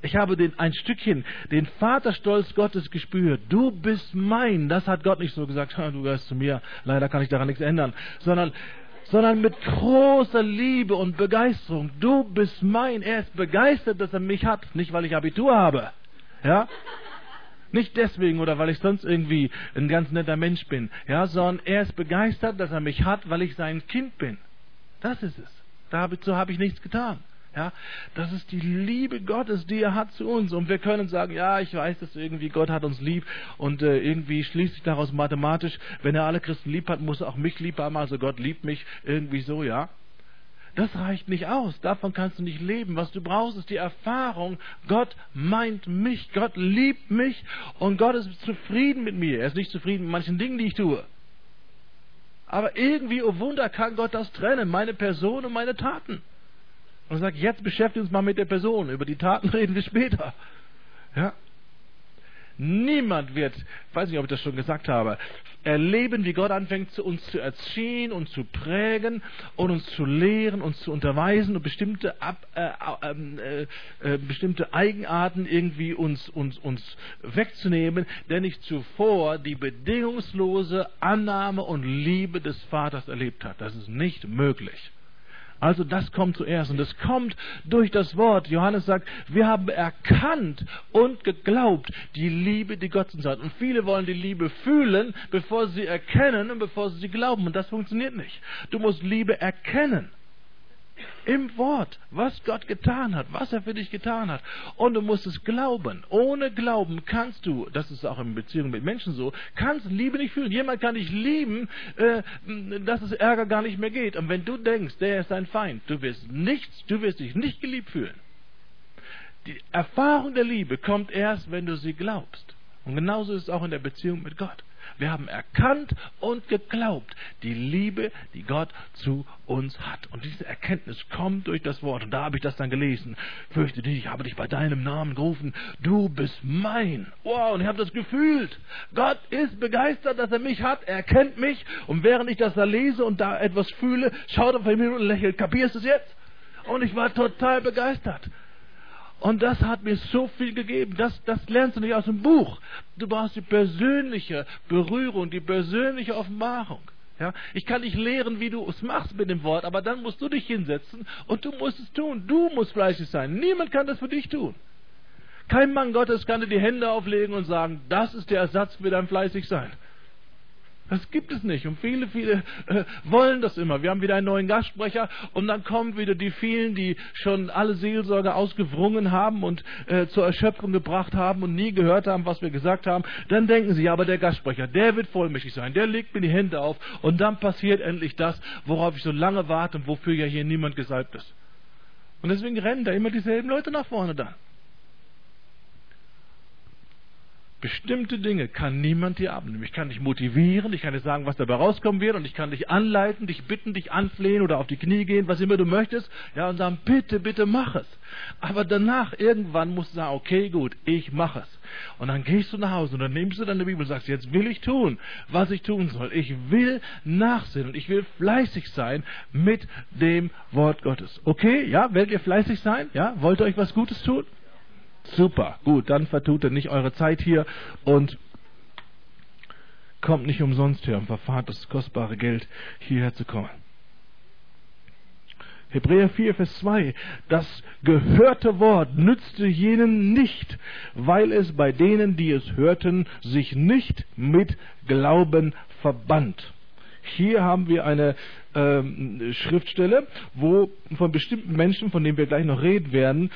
Ich habe ein Stückchen den Vaterstolz Gottes gespürt. Du bist mein. Das hat Gott nicht so gesagt, du gehörst zu mir, leider kann ich daran nichts ändern. Sondern mit großer Liebe und Begeisterung. Du bist mein. Er ist begeistert, dass er mich hat. Nicht, weil ich Abitur habe. Ja? Nicht deswegen oder weil ich sonst irgendwie ein ganz netter Mensch bin. Ja, sondern er ist begeistert, dass er mich hat, weil ich sein Kind bin. Das ist es. Dazu habe ich nichts getan. Ja, das ist die Liebe Gottes, die er hat zu uns. Und wir können sagen, ja, ich weiß, dass irgendwie Gott hat uns lieb. Und irgendwie schließt sich daraus mathematisch, wenn er alle Christen lieb hat, muss er auch mich lieb haben. Also Gott liebt mich irgendwie so, ja. Das reicht nicht aus. Davon kannst du nicht leben. Was du brauchst, ist die Erfahrung, Gott meint mich, Gott liebt mich und Gott ist zufrieden mit mir. Er ist nicht zufrieden mit manchen Dingen, die ich tue. Aber irgendwie, oh Wunder, kann Gott das trennen, meine Person und meine Taten. Und sagt, jetzt beschäftigen wir uns mal mit der Person. Über die Taten reden wir später. Ja? Niemand wird, ich weiß nicht, ob ich das schon gesagt habe, erleben, wie Gott anfängt, uns zu erziehen und zu prägen und uns zu lehren, uns zu unterweisen und bestimmte Eigenarten irgendwie uns wegzunehmen, der nicht zuvor die bedingungslose Annahme und Liebe des Vaters erlebt hat. Das ist nicht möglich. Also das kommt zuerst und es kommt durch das Wort. Johannes sagt, wir haben erkannt und geglaubt die Liebe, die Gott uns hat. Und viele wollen die Liebe fühlen, bevor sie erkennen und bevor sie glauben. Und das funktioniert nicht. Du musst Liebe erkennen. Im Wort, was Gott getan hat, was er für dich getan hat. Und du musst es glauben. Ohne Glauben kannst du, das ist auch in Beziehungen mit Menschen so, kannst Liebe nicht fühlen. Jemand kann dich lieben, dass es Ärger gar nicht mehr geht. Und wenn du denkst, der ist dein Feind, du wirst dich nicht geliebt fühlen. Die Erfahrung der Liebe kommt erst, wenn du sie glaubst. Und genauso ist es auch in der Beziehung mit Gott. Wir haben erkannt und geglaubt die Liebe, die Gott zu uns hat. Und diese Erkenntnis kommt durch das Wort. Und da habe ich das dann gelesen. Fürchte dich, ich habe dich bei deinem Namen gerufen. Du bist mein. Wow, und ich habe das gefühlt. Gott ist begeistert, dass er mich hat. Er kennt mich. Und während ich das da lese und da etwas fühle, schaut er auf mich und lächelt. Kapierst du es jetzt? Und ich war total begeistert. Und das hat mir so viel gegeben. Das lernst du nicht aus dem Buch. Du brauchst die persönliche Berührung, die persönliche Offenbarung. Ja? Ich kann dich lehren, wie du es machst mit dem Wort, aber dann musst du dich hinsetzen und du musst es tun. Du musst fleißig sein. Niemand kann das für dich tun. Kein Mann Gottes kann dir die Hände auflegen und sagen, das ist der Ersatz für dein Fleißigsein. Das gibt es nicht. Und viele wollen das immer. Wir haben wieder einen neuen Gastsprecher und dann kommen wieder die vielen, die schon alle Seelsorger ausgewrungen haben und zur Erschöpfung gebracht haben und nie gehört haben, was wir gesagt haben. Dann denken sie, ja, aber der Gastsprecher, der wird vollmächtig sein. Der legt mir die Hände auf und dann passiert endlich das, worauf ich so lange warte und wofür ja hier niemand gesalbt ist. Und deswegen rennen da immer dieselben Leute nach vorne dann. Bestimmte Dinge kann niemand dir abnehmen. Ich kann dich motivieren, ich kann dir sagen, was dabei rauskommen wird und ich kann dich anleiten, dich bitten, dich anflehen oder auf die Knie gehen, was immer du möchtest, ja, und sagen, bitte, bitte mach es. Aber danach, irgendwann musst du sagen, okay, gut, ich mache es. Und dann gehst du nach Hause und dann nimmst du deine Bibel und sagst, jetzt will ich tun, was ich tun soll. Ich will nachsehen und ich will fleißig sein mit dem Wort Gottes. Okay, ja, werdet ihr fleißig sein? Ja, wollt ihr euch was Gutes tun? Super, gut, dann vertut ihr nicht eure Zeit hier und kommt nicht umsonst her und verfahrt das kostbare Geld, hierher zu kommen. Hebräer 4, Vers 2. Das gehörte Wort nützte jenen nicht, weil es bei denen, die es hörten, sich nicht mit Glauben verband. Hier haben wir eine Schriftstelle, wo von bestimmten Menschen, von denen wir gleich noch reden werden,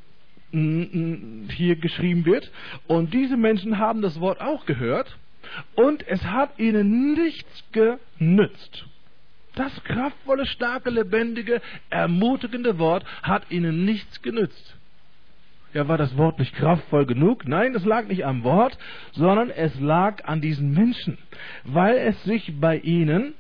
hier geschrieben wird. Und diese Menschen haben das Wort auch gehört und es hat ihnen nichts genützt. Das kraftvolle, starke, lebendige, ermutigende Wort hat ihnen nichts genützt. Ja, war das Wort nicht kraftvoll genug? Nein, das lag nicht am Wort, sondern es lag an diesen Menschen, weil es sich bei ihnen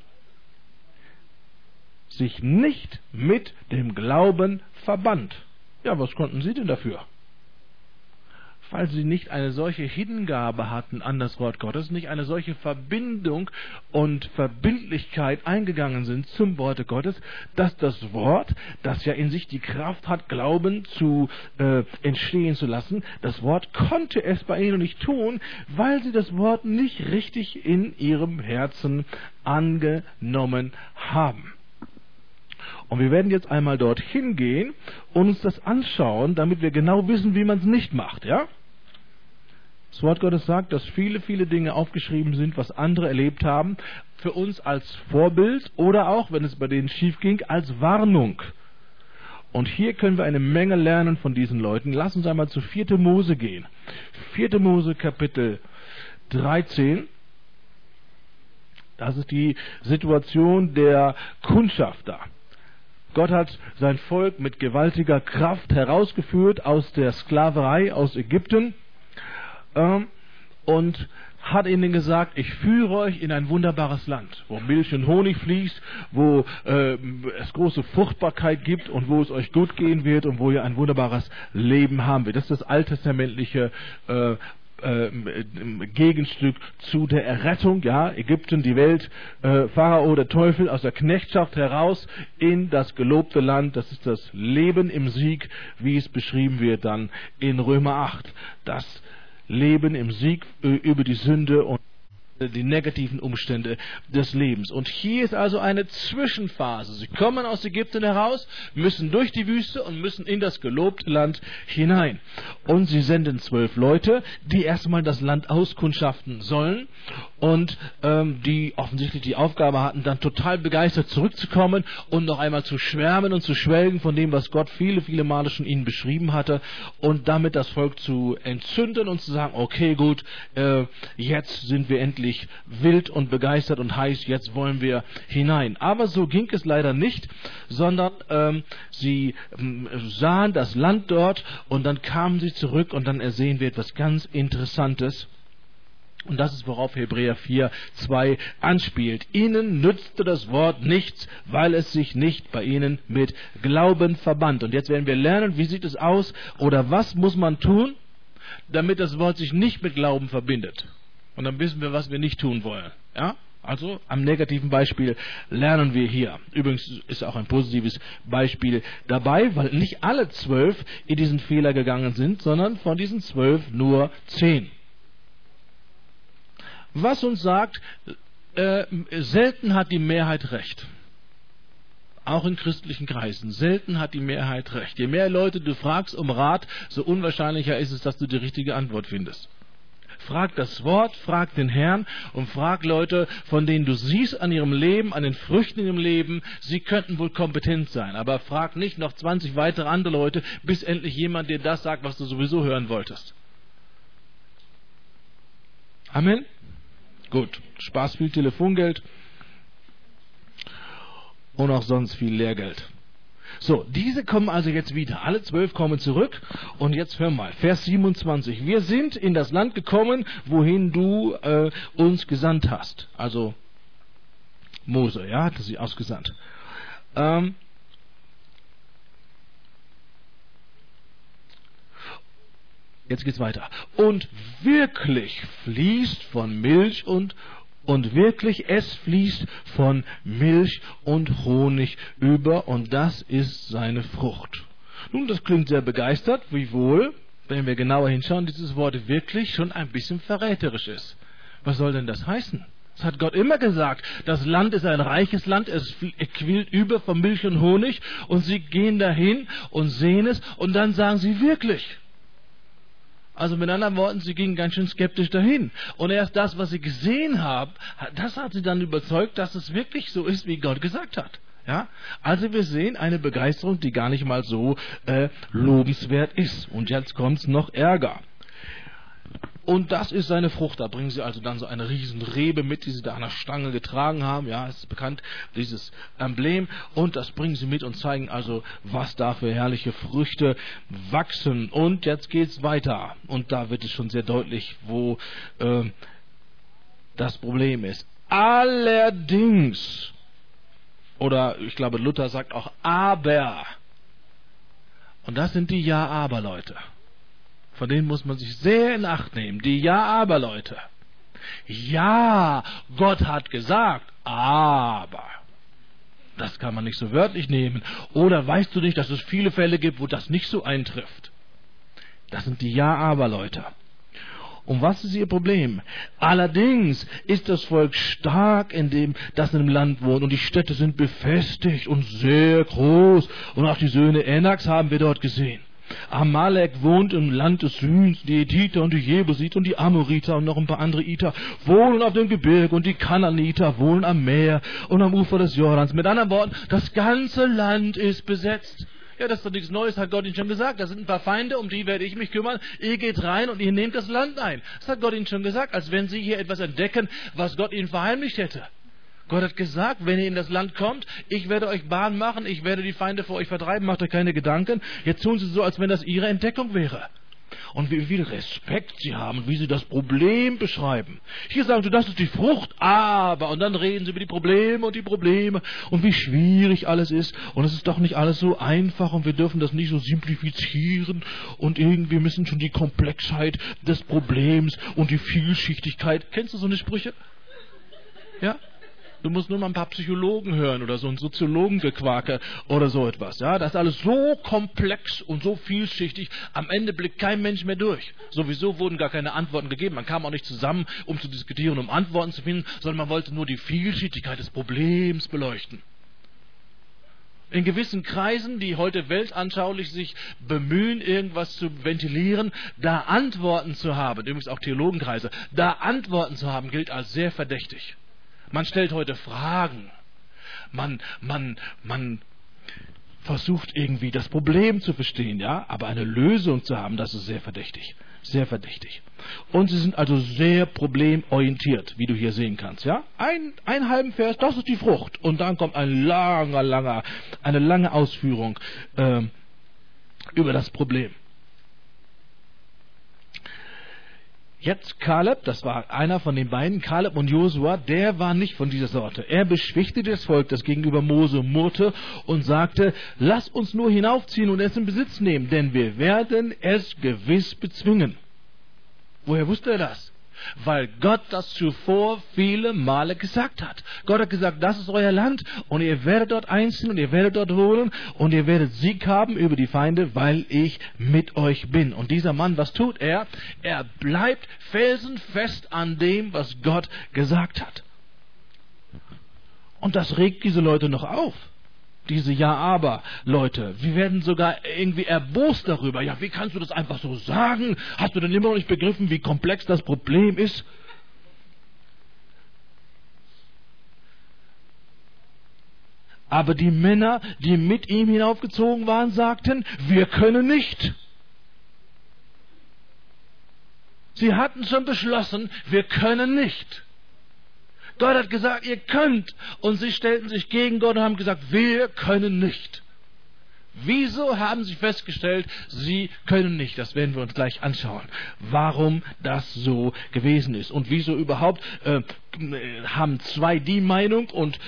nicht mit dem Glauben verband. Ja, was konnten sie denn dafür? weil sie nicht eine solche Hingabe hatten an das Wort Gottes, nicht eine solche Verbindung und Verbindlichkeit eingegangen sind zum Worte Gottes, dass das Wort, das ja in sich die Kraft hat, Glauben zu entstehen zu lassen, das Wort konnte es bei ihnen nicht tun, weil sie das Wort nicht richtig in ihrem Herzen angenommen haben. Und wir werden jetzt einmal dorthin gehen und uns das anschauen, damit wir genau wissen, wie man es nicht macht, ja? Das Wort Gottes sagt, dass viele, viele Dinge aufgeschrieben sind, was andere erlebt haben, für uns als Vorbild oder auch, wenn es bei denen schief ging, als Warnung. Und hier können wir eine Menge lernen von diesen Leuten. Lass uns einmal zu 4. Mose gehen. 4. Mose Kapitel 13. Das ist die Situation der Kundschafter. Gott hat sein Volk mit gewaltiger Kraft herausgeführt aus der Sklaverei aus Ägypten und hat ihnen gesagt, ich führe euch in ein wunderbares Land, wo Milch und Honig fließt, wo es große Fruchtbarkeit gibt und wo es euch gut gehen wird und wo ihr ein wunderbares Leben haben werdet. Das ist das alttestamentliche Gegenstück zu der Errettung, ja, Ägypten, die Welt, Pharao, der Teufel, aus der Knechtschaft heraus in das gelobte Land. Das ist das Leben im Sieg, wie es beschrieben wird dann in Römer 8. Das Leben im Sieg über die Sünde und die negativen Umstände des Lebens. Und hier ist also eine Zwischenphase. Sie kommen aus Ägypten heraus, müssen durch die Wüste und müssen in das gelobte Land hinein. Und sie senden 12 Leute, die erstmal das Land auskundschaften sollen und die offensichtlich die Aufgabe hatten, dann total begeistert zurückzukommen und noch einmal zu schwärmen und zu schwelgen von dem, was Gott viele, viele Male schon ihnen beschrieben hatte und damit das Volk zu entzünden und zu sagen, okay, gut, jetzt sind wir endlich wild und begeistert und heiß, jetzt wollen wir hinein. Aber so ging es leider nicht, sondern sie sahen das Land dort und dann kamen sie zurück und dann ersehen wir etwas ganz Interessantes. Und das ist, worauf Hebräer 4,2 anspielt. Ihnen nützte das Wort nichts, weil es sich nicht bei ihnen mit Glauben verband. Und jetzt werden wir lernen, wie sieht es aus oder was muss man tun, damit das Wort sich nicht mit Glauben verbindet. Und dann wissen wir, was wir nicht tun wollen. Ja? Also am negativen Beispiel lernen wir hier. Übrigens ist auch ein positives Beispiel dabei, weil nicht alle 12 in diesen Fehler gegangen sind, sondern von diesen 12 nur 10. Was uns sagt, selten hat die Mehrheit recht. Auch in christlichen Kreisen. Selten hat die Mehrheit recht. Je mehr Leute du fragst um Rat, so unwahrscheinlicher ist es, dass du die richtige Antwort findest. Frag das Wort, frag den Herrn und frag Leute, von denen du siehst an ihrem Leben, an den Früchten in ihrem Leben, sie könnten wohl kompetent sein. Aber frag nicht noch 20 weitere andere Leute, bis endlich jemand dir das sagt, was du sowieso hören wolltest. Amen? Gut. Spaß viel Telefongeld und auch sonst viel Lehrgeld. So, diese kommen also jetzt wieder. Alle 12 kommen zurück. Und jetzt hör mal, Vers 27. Wir sind in das Land gekommen, wohin du uns gesandt hast. Also Mose, ja, hatte sie ausgesandt. Jetzt geht's weiter. Und wirklich fließt von Milch und wirklich, es fließt von Milch und Honig über und das ist seine Frucht. Nun, das klingt sehr begeistert, wiewohl, wenn wir genauer hinschauen, dieses Wort wirklich schon ein bisschen verräterisch ist. Was soll denn das heißen? Das hat Gott immer gesagt. Das Land ist ein reiches Land, es quillt über von Milch und Honig und sie gehen dahin und sehen es und dann sagen sie wirklich. Also mit anderen Worten, sie gingen ganz schön skeptisch dahin. Und erst das, was sie gesehen haben, das hat sie dann überzeugt, dass es wirklich so ist, wie Gott gesagt hat. Ja? Also wir sehen eine Begeisterung, die gar nicht mal so lobenswert ist. Und jetzt kommt's noch Ärger. Und das ist seine Frucht. Da bringen sie also dann so eine riesen Rebe mit, die sie da an der Stange getragen haben. Ja, es ist bekannt, dieses Emblem. Und das bringen sie mit und zeigen also, was da für herrliche Früchte wachsen. Und jetzt geht's weiter. Und da wird es schon sehr deutlich, wo das Problem ist. Allerdings, oder ich glaube Luther sagt auch aber. Und das sind die Ja-Aber-Leute. von denen muss man sich sehr in Acht nehmen. Die Ja-Aber-Leute. Ja, Gott hat gesagt, aber. Das kann man nicht so wörtlich nehmen. Oder weißt du nicht, dass es viele Fälle gibt, wo das nicht so eintrifft? Das sind die Ja-Aber-Leute. Und was ist ihr Problem? Allerdings ist das Volk stark, das in dem Land wohnt, und die Städte sind befestigt und sehr groß. Und auch die Söhne Enaks haben wir dort gesehen. Amalek wohnt im Land des Südens, die Hethiter und die Jebusiter und die Amoriter und noch ein paar andere Iter wohnen auf dem Gebirge, und die Kanaaniter wohnen am Meer und am Ufer des Jordans. Mit anderen Worten, das ganze Land ist besetzt. Ja, das ist doch nichts Neues, hat Gott Ihnen schon gesagt. Da sind ein paar Feinde, um die werde ich mich kümmern. Ihr geht rein und ihr nehmt das Land ein. Das hat Gott Ihnen schon gesagt, als wenn Sie hier etwas entdecken, was Gott Ihnen verheimlicht hätte. Gott hat gesagt, wenn ihr in das Land kommt, ich werde euch Bahn machen, ich werde die Feinde vor euch vertreiben, macht euch keine Gedanken. Jetzt tun Sie so, als wenn das Ihre Entdeckung wäre. Und wie viel Respekt Sie haben und wie Sie das Problem beschreiben. Hier sagen Sie, das ist die Frucht, aber. Und dann reden Sie über die Probleme und wie schwierig alles ist. Und es ist doch nicht alles so einfach und wir dürfen das nicht so simplifizieren. Und irgendwie müssen schon die Komplexheit des Problems und die Vielschichtigkeit. Kennst du so eine Sprüche? Ja? Du musst nur mal ein paar Psychologen hören oder so ein Soziologengequake oder so etwas. Ja, das ist alles so komplex und so vielschichtig. Am Ende blickt kein Mensch mehr durch. Sowieso wurden gar keine Antworten gegeben. Man kam auch nicht zusammen, um zu diskutieren, um Antworten zu finden, sondern man wollte nur die Vielschichtigkeit des Problems beleuchten. In gewissen Kreisen, die heute weltanschaulich sich bemühen, irgendwas zu ventilieren, da Antworten zu haben, übrigens auch Theologenkreise, da Antworten zu haben, gilt als sehr verdächtig. Man stellt heute Fragen. Man versucht irgendwie das Problem zu verstehen, ja, aber eine Lösung zu haben, das ist sehr verdächtig. Sehr verdächtig. Und sie sind also sehr problemorientiert, wie du hier sehen kannst, ja. Einen halben Vers, das ist die Frucht. Und dann kommt eine lange Ausführung über das Problem. Jetzt Kaleb, das war einer von den beiden, Kaleb und Josua, der war nicht von dieser Sorte. Er beschwichtigte das Volk, das gegenüber Mose murrte und sagte, lass uns nur hinaufziehen und es in Besitz nehmen, denn wir werden es gewiss bezwingen. Woher wusste er das? Weil Gott das zuvor viele Male gesagt hat. Gott hat gesagt, das ist euer Land und ihr werdet dort einziehen und ihr werdet dort wohnen und ihr werdet Sieg haben über die Feinde, weil ich mit euch bin. Und dieser Mann, was tut er? Er bleibt felsenfest an dem, was Gott gesagt hat. Und das regt diese Leute noch auf. Diese Ja-Aber-Leute. Wir werden sogar irgendwie erbost darüber. Ja, wie kannst du das einfach so sagen? Hast du denn immer noch nicht begriffen, wie komplex das Problem ist? Aber die Männer, die mit ihm hinaufgezogen waren, sagten, wir können nicht. Sie hatten schon beschlossen, wir können nicht. Gott hat gesagt, ihr könnt. Und sie stellten sich gegen Gott und haben gesagt, wir können nicht. Wieso haben sie festgestellt, sie können nicht? Das werden wir uns gleich anschauen. Warum das so gewesen ist. Und wieso überhaupt haben 2 die Meinung und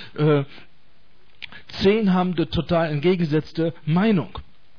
10 haben die total entgegengesetzte Meinung.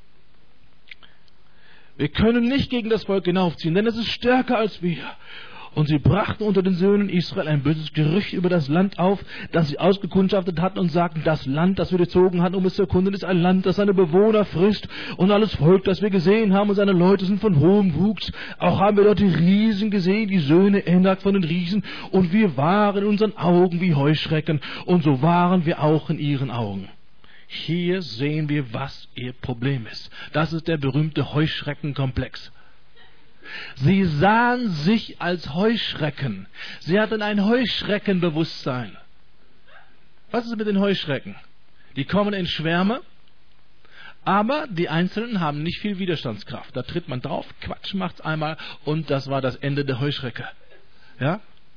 Wir können nicht gegen das Volk hinaufziehen, denn es ist stärker als wir. Und sie brachten unter den Söhnen Israel ein böses Gerücht über das Land auf, das sie ausgekundschaftet hatten und sagten, das Land, das wir durchzogen hatten, um es zu erkunden, ist ein Land, das seine Bewohner frisst. Und alles Volk, das wir gesehen haben, und seine Leute sind von hohem Wuchs. Auch haben wir dort die Riesen gesehen, die Söhne Enak von den Riesen. Und wir waren in unseren Augen wie Heuschrecken. Und so waren wir auch in ihren Augen. Hier sehen wir, was ihr Problem ist. Das ist der berühmte Heuschreckenkomplex. Sie sahen sich als Heuschrecken. Sie hatten ein Heuschreckenbewusstsein. Was ist mit den Heuschrecken? Die kommen in Schwärme, aber die Einzelnen haben nicht viel Widerstandskraft. Da tritt man drauf, Quatsch macht's einmal und das war das Ende der Heuschrecke. Ja?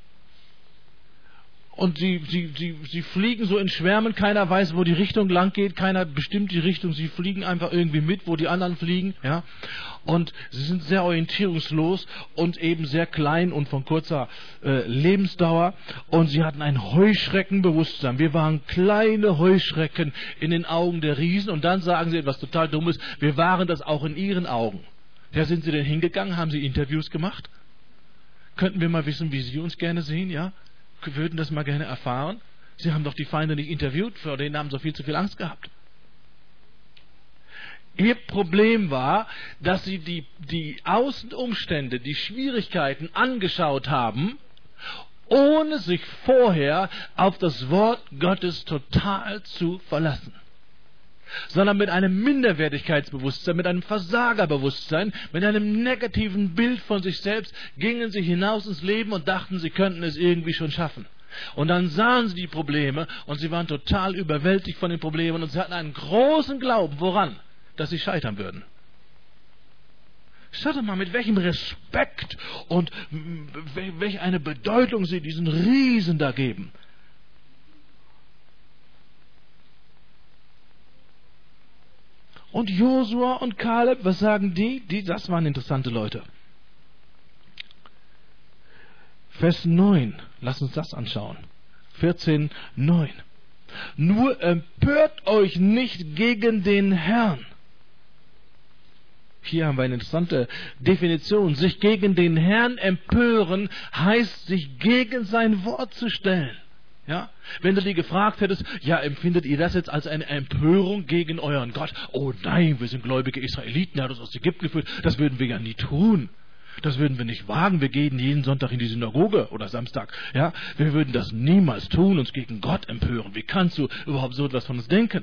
Und sie fliegen so in Schwärmen, keiner weiß, wo die Richtung lang geht, keiner bestimmt die Richtung, sie fliegen einfach irgendwie mit, wo die anderen fliegen, ja. Und sie sind sehr orientierungslos und eben sehr klein und von kurzer Lebensdauer. Und sie hatten ein Heuschreckenbewusstsein. Wir waren kleine Heuschrecken in den Augen der Riesen. Und dann sagen sie etwas total Dummes, wir waren das auch in ihren Augen. Ja, sind Sie denn hingegangen? Haben Sie Interviews gemacht? Könnten wir mal wissen, wie Sie uns gerne sehen, ja? Wir würden das mal gerne erfahren. Sie haben doch die Feinde nicht interviewt, vor denen haben Sie viel zu viel Angst gehabt. Ihr Problem war, dass Sie die Außenumstände, die Schwierigkeiten angeschaut haben, ohne sich vorher auf das Wort Gottes total zu verlassen. Sondern mit einem Minderwertigkeitsbewusstsein, mit einem Versagerbewusstsein, mit einem negativen Bild von sich selbst gingen sie hinaus ins Leben und dachten, sie könnten es irgendwie schon schaffen. Und dann sahen sie die Probleme und sie waren total überwältigt von den Problemen und sie hatten einen großen Glauben, woran? Dass sie scheitern würden. Schaut doch mal, mit welchem Respekt und welch eine Bedeutung sie diesen Riesen da geben. Und Josua und Kaleb, was sagen die? Das waren interessante Leute. Vers 9, lass uns das anschauen. 14, 9. Nur empört euch nicht gegen den Herrn. Hier haben wir eine interessante Definition. Sich gegen den Herrn empören heißt, sich gegen sein Wort zu stellen. Ja? Wenn du die gefragt hättest, ja, empfindet ihr das jetzt als eine Empörung gegen euren Gott? Oh nein, wir sind gläubige Israeliten, er hat uns aus Ägypten geführt. Das würden wir ja nie tun. Das würden wir nicht wagen. Wir gehen jeden Sonntag in die Synagoge oder Samstag. Ja? Wir würden das niemals tun, uns gegen Gott empören. Wie kannst du überhaupt so etwas von uns denken?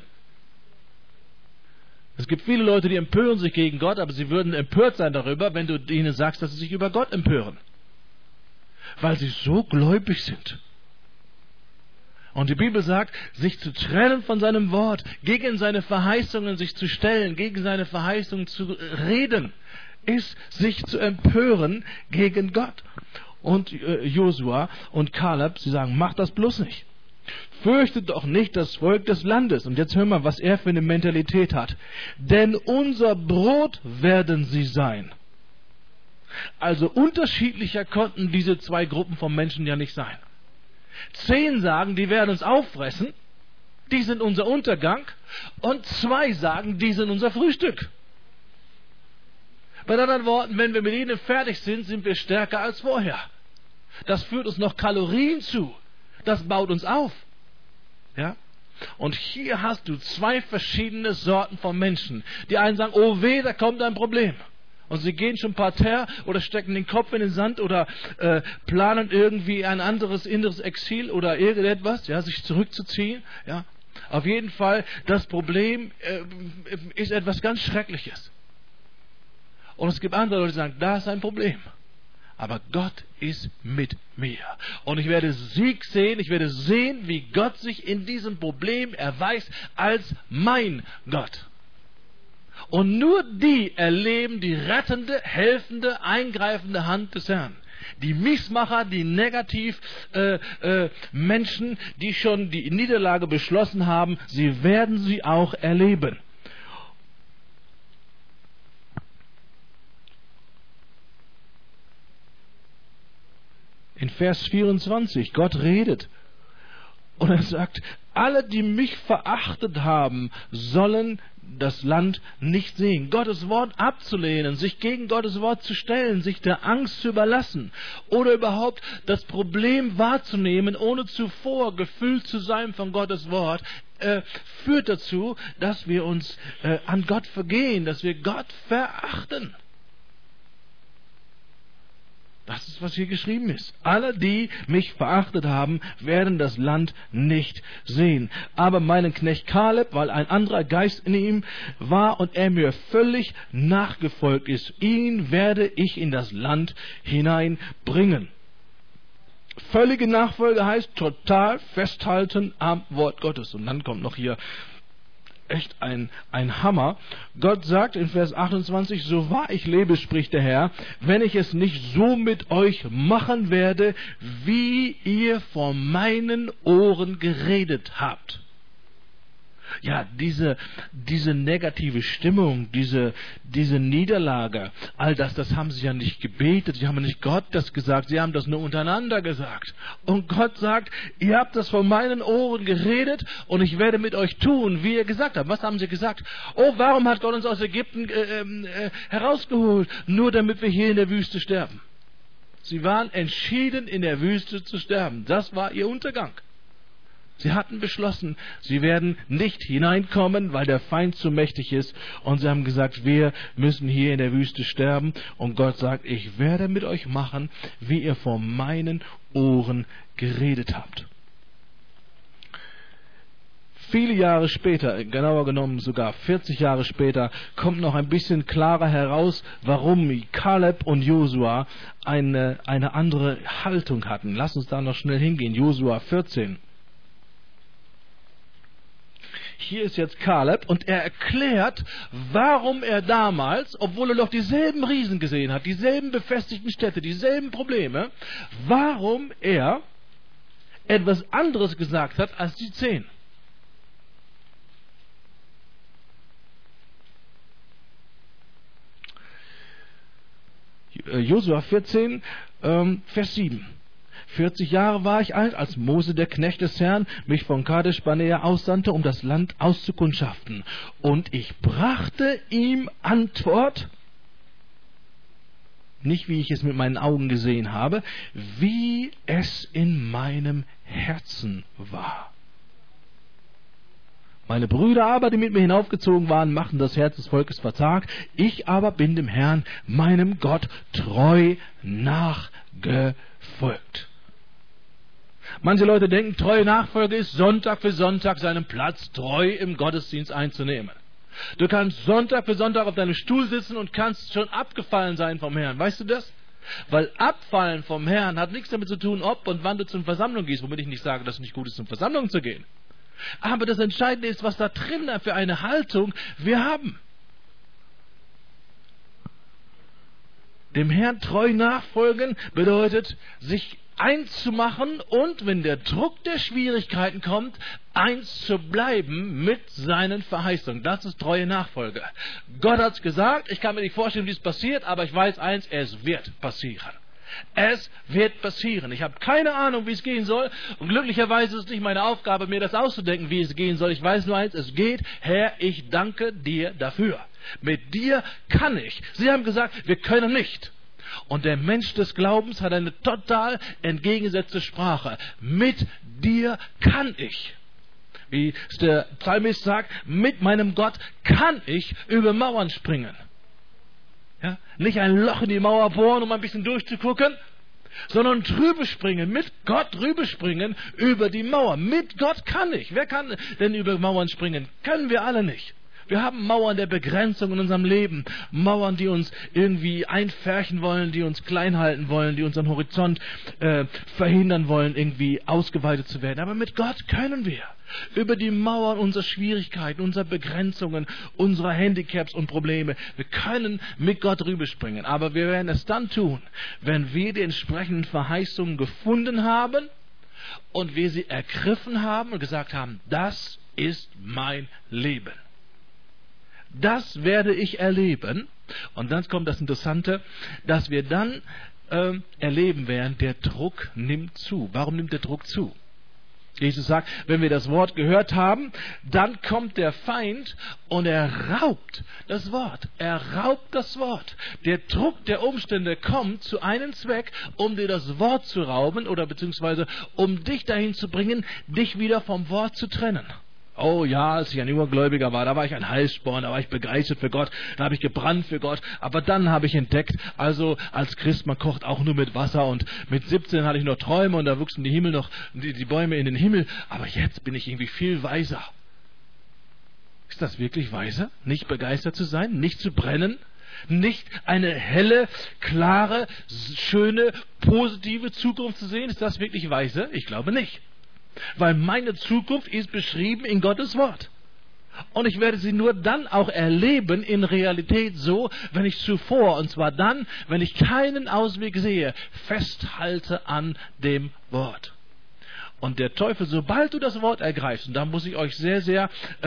Es gibt viele Leute, die empören sich gegen Gott, aber sie würden empört sein darüber, wenn du ihnen sagst, dass sie sich über Gott empören. Weil sie so gläubig sind. Und die Bibel sagt, sich zu trennen von seinem Wort, gegen seine Verheißungen sich zu stellen, gegen seine Verheißungen zu reden, ist sich zu empören gegen Gott. Und Josua und Kaleb, sie sagen, macht das bloß nicht. Fürchtet doch nicht das Volk des Landes. Und jetzt hören wir, was er für eine Mentalität hat. Denn unser Brot werden sie sein. Also unterschiedlicher konnten diese zwei Gruppen von Menschen ja nicht sein. 10 sagen, die werden uns auffressen, die sind unser Untergang, und 2 sagen, die sind unser Frühstück. Mit anderen Worten, wenn wir mit ihnen fertig sind, sind wir stärker als vorher. Das führt uns noch Kalorien zu. Das baut uns auf. Ja? Und hier hast du 2 verschiedene Sorten von Menschen. Die einen sagen, oh weh, da kommt ein Problem. Und sie gehen schon parterre oder stecken den Kopf in den Sand oder planen irgendwie ein anderes inneres Exil oder irgendetwas, ja, sich zurückzuziehen. Ja. Auf jeden Fall, das Problem ist etwas ganz Schreckliches. Und es gibt andere Leute, die sagen, da ist ein Problem. Aber Gott ist mit mir. Und ich werde Sieg sehen, ich werde sehen, wie Gott sich in diesem Problem erweist als mein Gott. Und nur die erleben die rettende, helfende, eingreifende Hand des Herrn. Die Missmacher, die Menschen, die schon die Niederlage beschlossen haben, sie werden sie auch erleben. In Vers 24, Gott redet. Und er sagt, alle, die mich verachtet haben, sollen das Land nicht sehen. Gottes Wort abzulehnen, sich gegen Gottes Wort zu stellen, sich der Angst zu überlassen oder überhaupt das Problem wahrzunehmen, ohne zuvor gefüllt zu sein von Gottes Wort, führt dazu, dass wir uns an Gott vergehen, dass wir Gott verachten. Das ist, was hier geschrieben ist. Alle, die mich verachtet haben, werden das Land nicht sehen. Aber meinen Knecht Kaleb, weil ein anderer Geist in ihm war und er mir völlig nachgefolgt ist, ihn werde ich in das Land hineinbringen. Völlige Nachfolge heißt total festhalten am Wort Gottes. Und dann kommt noch hier echt ein Hammer. Gott sagt in Vers 28, so wahr ich lebe, spricht der Herr, wenn ich es nicht so mit euch machen werde, wie ihr vor meinen Ohren geredet habt. Ja, diese negative Stimmung, diese Niederlage, all das haben sie ja nicht gebetet, sie haben nicht Gott das gesagt, sie haben das nur untereinander gesagt. Und Gott sagt, ihr habt das vor meinen Ohren geredet und ich werde mit euch tun, wie ihr gesagt habt. Was haben sie gesagt? Oh, warum hat Gott uns aus Ägypten herausgeholt? Nur damit wir hier in der Wüste sterben. Sie waren entschieden, in der Wüste zu sterben. Das war ihr Untergang. Sie hatten beschlossen, sie werden nicht hineinkommen, weil der Feind zu mächtig ist. Und sie haben gesagt, wir müssen hier in der Wüste sterben. Und Gott sagt, ich werde mit euch machen, wie ihr vor meinen Ohren geredet habt. Viele Jahre später, genauer genommen sogar 40 Jahre später, kommt noch ein bisschen klarer heraus, warum Kaleb und Josua eine andere Haltung hatten. Lass uns da noch schnell hingehen. Josua 14. Hier ist jetzt Kaleb und er erklärt, warum er damals, obwohl er doch dieselben Riesen gesehen hat, dieselben befestigten Städte, dieselben Probleme, warum er etwas anderes gesagt hat als die 10. Josua 14, Vers 7. 40 Jahre war ich alt, als Mose, der Knecht des Herrn, mich von Kadesh Barnea aussandte, um das Land auszukundschaften. Und ich brachte ihm Antwort, nicht wie ich es mit meinen Augen gesehen habe, wie es in meinem Herzen war. Meine Brüder aber, die mit mir hinaufgezogen waren, machten das Herz des Volkes verzagt. Ich aber bin dem Herrn, meinem Gott, treu nachgefolgt. Manche Leute denken, treue Nachfolge ist Sonntag für Sonntag seinen Platz treu im Gottesdienst einzunehmen. Du kannst Sonntag für Sonntag auf deinem Stuhl sitzen und kannst schon abgefallen sein vom Herrn. Weißt du das? Weil Abfallen vom Herrn hat nichts damit zu tun, ob und wann du zur Versammlung gehst, womit ich nicht sage, dass es nicht gut ist, zur Versammlung zu gehen. Aber das Entscheidende ist, was da drin für eine Haltung wir haben. Dem Herrn treu nachfolgen bedeutet, sich eins zu machen und, wenn der Druck der Schwierigkeiten kommt, eins zu bleiben mit seinen Verheißungen. Das ist treue Nachfolge. Gott hat es gesagt, ich kann mir nicht vorstellen, wie es passiert, aber ich weiß eins, es wird passieren. Es wird passieren. Ich habe keine Ahnung, wie es gehen soll. Und glücklicherweise ist es nicht meine Aufgabe, mir das auszudenken, wie es gehen soll. Ich weiß nur eins, es geht. Herr, ich danke dir dafür. Mit dir kann ich. Sie haben gesagt, wir können nicht. Und der Mensch des Glaubens hat eine total entgegengesetzte Sprache. Mit dir kann ich. Wie es der Psalmist sagt, mit meinem Gott kann ich über Mauern springen. Ja? Nicht ein Loch in die Mauer bohren, um ein bisschen durchzugucken, sondern drüber springen, mit Gott drüber springen über die Mauer. Mit Gott kann ich. Wer kann denn über Mauern springen? Können wir alle nicht. Wir haben Mauern der Begrenzung in unserem Leben. Mauern, die uns irgendwie einfärchen wollen, die uns klein halten wollen, die unseren Horizont verhindern wollen, irgendwie ausgeweitet zu werden. Aber mit Gott können wir über die Mauern unserer Schwierigkeiten, unserer Begrenzungen, unserer Handicaps und Probleme. Wir können mit Gott rüberspringen. Aber wir werden es dann tun, wenn wir die entsprechenden Verheißungen gefunden haben und wir sie ergriffen haben und gesagt haben, das ist mein Leben. Das werde ich erleben. Und dann kommt das Interessante, dass wir dann erleben werden, der Druck nimmt zu. Warum nimmt der Druck zu? Jesus sagt, wenn wir das Wort gehört haben, dann kommt der Feind und er raubt das Wort. Er raubt das Wort. Der Druck der Umstände kommt zu einem Zweck, um dir das Wort zu rauben oder beziehungsweise um dich dahin zu bringen, dich wieder vom Wort zu trennen. Oh ja, als ich ein junger Gläubiger war, da war ich ein Heilssporn, da war ich begeistert für Gott, da habe ich gebrannt für Gott, aber dann habe ich entdeckt, also als Christ, man kocht auch nur mit Wasser und mit 17 hatte ich noch Träume und da wuchsen die Bäume in den Himmel, aber jetzt bin ich irgendwie viel weiser. Ist das wirklich weise, nicht begeistert zu sein, nicht zu brennen? Nicht eine helle, klare, schöne, positive Zukunft zu sehen? Ist das wirklich weise? Ich glaube nicht. Weil meine Zukunft ist beschrieben in Gottes Wort. Und ich werde sie nur dann auch erleben in Realität so, wenn ich zuvor, und zwar dann, wenn ich keinen Ausweg sehe, festhalte an dem Wort. Und der Teufel, sobald du das Wort ergreifst, und da muss ich euch sehr, sehr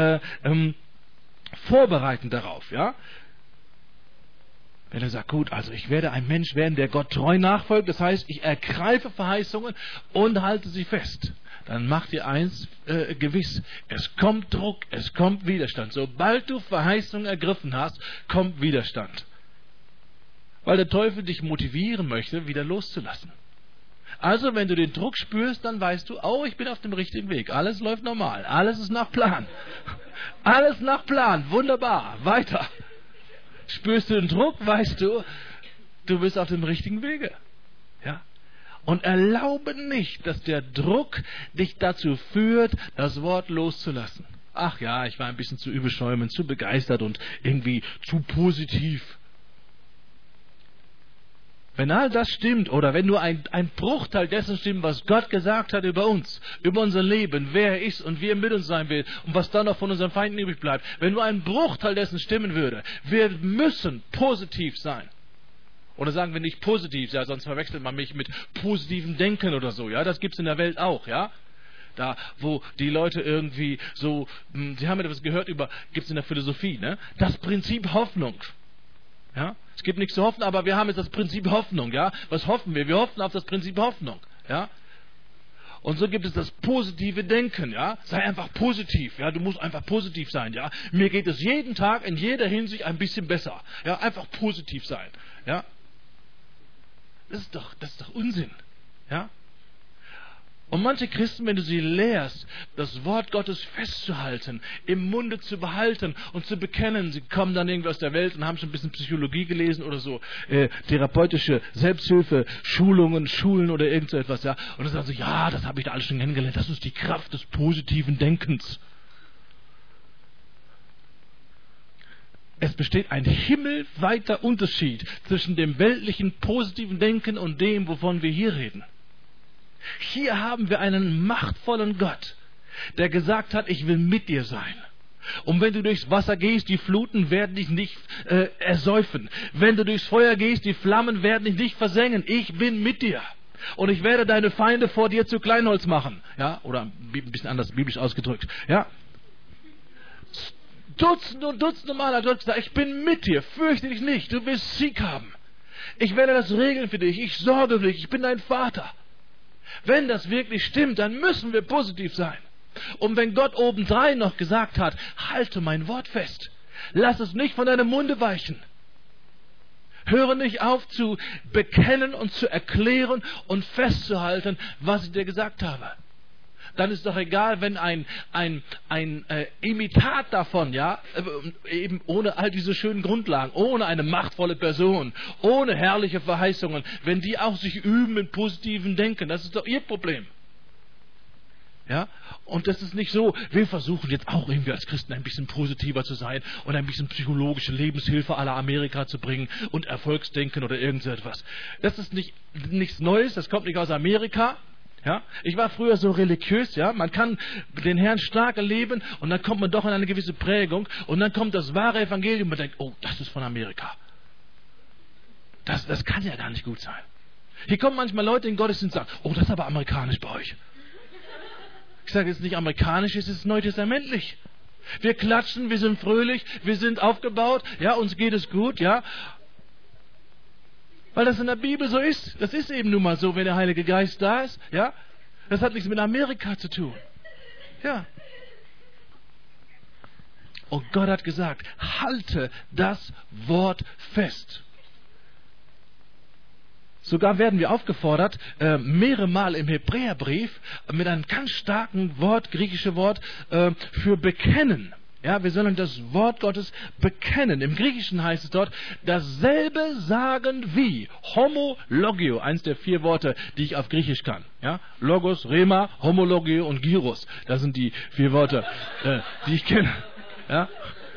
vorbereiten darauf, ja. Wenn er sagt, gut, also ich werde ein Mensch werden, der Gott treu nachfolgt, das heißt, ich ergreife Verheißungen und halte sie fest. Dann macht ihr eins gewiss, es kommt Druck, es kommt Widerstand. Sobald du Verheißungen ergriffen hast, kommt Widerstand. Weil der Teufel dich motivieren möchte, wieder loszulassen. Also wenn du den Druck spürst, dann weißt du, oh, ich bin auf dem richtigen Weg. Alles läuft normal, alles ist nach Plan. Alles nach Plan, wunderbar, weiter. Spürst du den Druck, weißt du, du bist auf dem richtigen Wege. Ja? Und erlaube nicht, dass der Druck dich dazu führt, das Wort loszulassen. Ach ja, ich war ein bisschen zu überschäumend, zu begeistert und irgendwie zu positiv. Wenn all das stimmt, oder wenn nur ein Bruchteil dessen stimmt, was Gott gesagt hat über uns, über unser Leben, wer er ist und wie er mit uns sein will und was dann noch von unseren Feinden übrig bleibt, wenn nur ein Bruchteil dessen stimmen würde, wir müssen positiv sein. Oder sagen wir nicht positiv, ja, sonst verwechselt man mich mit positivem Denken oder so, ja, das gibt's in der Welt auch, ja. Da, wo die Leute irgendwie so, Sie haben etwas gehört über, gibt's in der Philosophie, ne, das Prinzip Hoffnung. Ja? Es gibt nichts zu hoffen, aber wir haben jetzt das Prinzip Hoffnung. Ja? Was hoffen wir? Wir hoffen auf das Prinzip Hoffnung. Ja? Und so gibt es das positive Denken. Ja? Sei einfach positiv. Ja? Du musst einfach positiv sein. Ja? Mir geht es jeden Tag in jeder Hinsicht ein bisschen besser. Ja? Einfach positiv sein. Ja? Das ist doch Unsinn. Ja? Und manche Christen, wenn du sie lehrst, das Wort Gottes festzuhalten, im Munde zu behalten und zu bekennen, sie kommen dann irgendwie aus der Welt und haben schon ein bisschen Psychologie gelesen oder so, therapeutische Selbsthilfe, Schulungen, Schulen oder irgend so etwas, ja. Und dann sagen sie, ja, das habe ich da alles schon kennengelernt, das ist die Kraft des positiven Denkens. Es besteht ein himmelweiter Unterschied zwischen dem weltlichen positiven Denken und dem, wovon wir hier reden. Hier haben wir einen machtvollen Gott, der gesagt hat, ich will mit dir sein. Und wenn du durchs Wasser gehst, die Fluten werden dich nicht ersäufen. Wenn du durchs Feuer gehst, die Flammen werden dich nicht versengen. Ich bin mit dir. Und ich werde deine Feinde vor dir zu Kleinholz machen. Ja, oder ein bisschen anders biblisch ausgedrückt. Ja. Dutzende und Dutzende Mal hat Gott gesagt, ich bin mit dir, fürchte dich nicht, du wirst Sieg haben. Ich werde das regeln für dich, ich sorge für dich, ich bin dein Vater. Wenn das wirklich stimmt, dann müssen wir positiv sein. Und wenn Gott obendrein noch gesagt hat, halte mein Wort fest, lass es nicht von deinem Munde weichen. Höre nicht auf zu bekennen und zu erklären und festzuhalten, was ich dir gesagt habe. Dann ist doch egal, wenn ein Imitat davon, ja, eben ohne all diese schönen Grundlagen, ohne eine machtvolle Person, ohne herrliche Verheißungen, wenn die auch sich üben in positiven Denken, das ist doch ihr Problem. Ja, und das ist nicht so, wir versuchen jetzt auch irgendwie als Christen ein bisschen positiver zu sein und ein bisschen psychologische Lebenshilfe à la Amerika zu bringen und Erfolgsdenken oder irgend so etwas. Das ist nichts Neues, das kommt nicht aus Amerika. Ja, ich war früher so religiös, ja, man kann den Herrn stark erleben und dann kommt man doch in eine gewisse Prägung und dann kommt das wahre Evangelium und man denkt, oh, das ist von Amerika. Das kann ja gar nicht gut sein. Hier kommen manchmal Leute in den Gottesdienst und sagen, oh, das ist aber amerikanisch bei euch. Ich sage, es ist nicht amerikanisch, es ist neutestamentlich. Wir klatschen, wir sind fröhlich, wir sind aufgebaut, ja, uns geht es gut, ja. Weil das in der Bibel so ist. Das ist eben nun mal so, wenn der Heilige Geist da ist. Ja? Das hat nichts mit Amerika zu tun. Ja. Und Gott hat gesagt, halte das Wort fest. Sogar werden wir aufgefordert, mehrere Mal im Hebräerbrief mit einem ganz starken Wort, griechische Wort, für bekennen. Ja, wir sollen das Wort Gottes bekennen. Im Griechischen heißt es dort, dasselbe sagen wie. Homologio, eins der 4 Worte, die ich auf Griechisch kann. Ja? Logos, Rema, Homologio und Gyros. Das sind die 4 Worte, die ich kenne. Ja?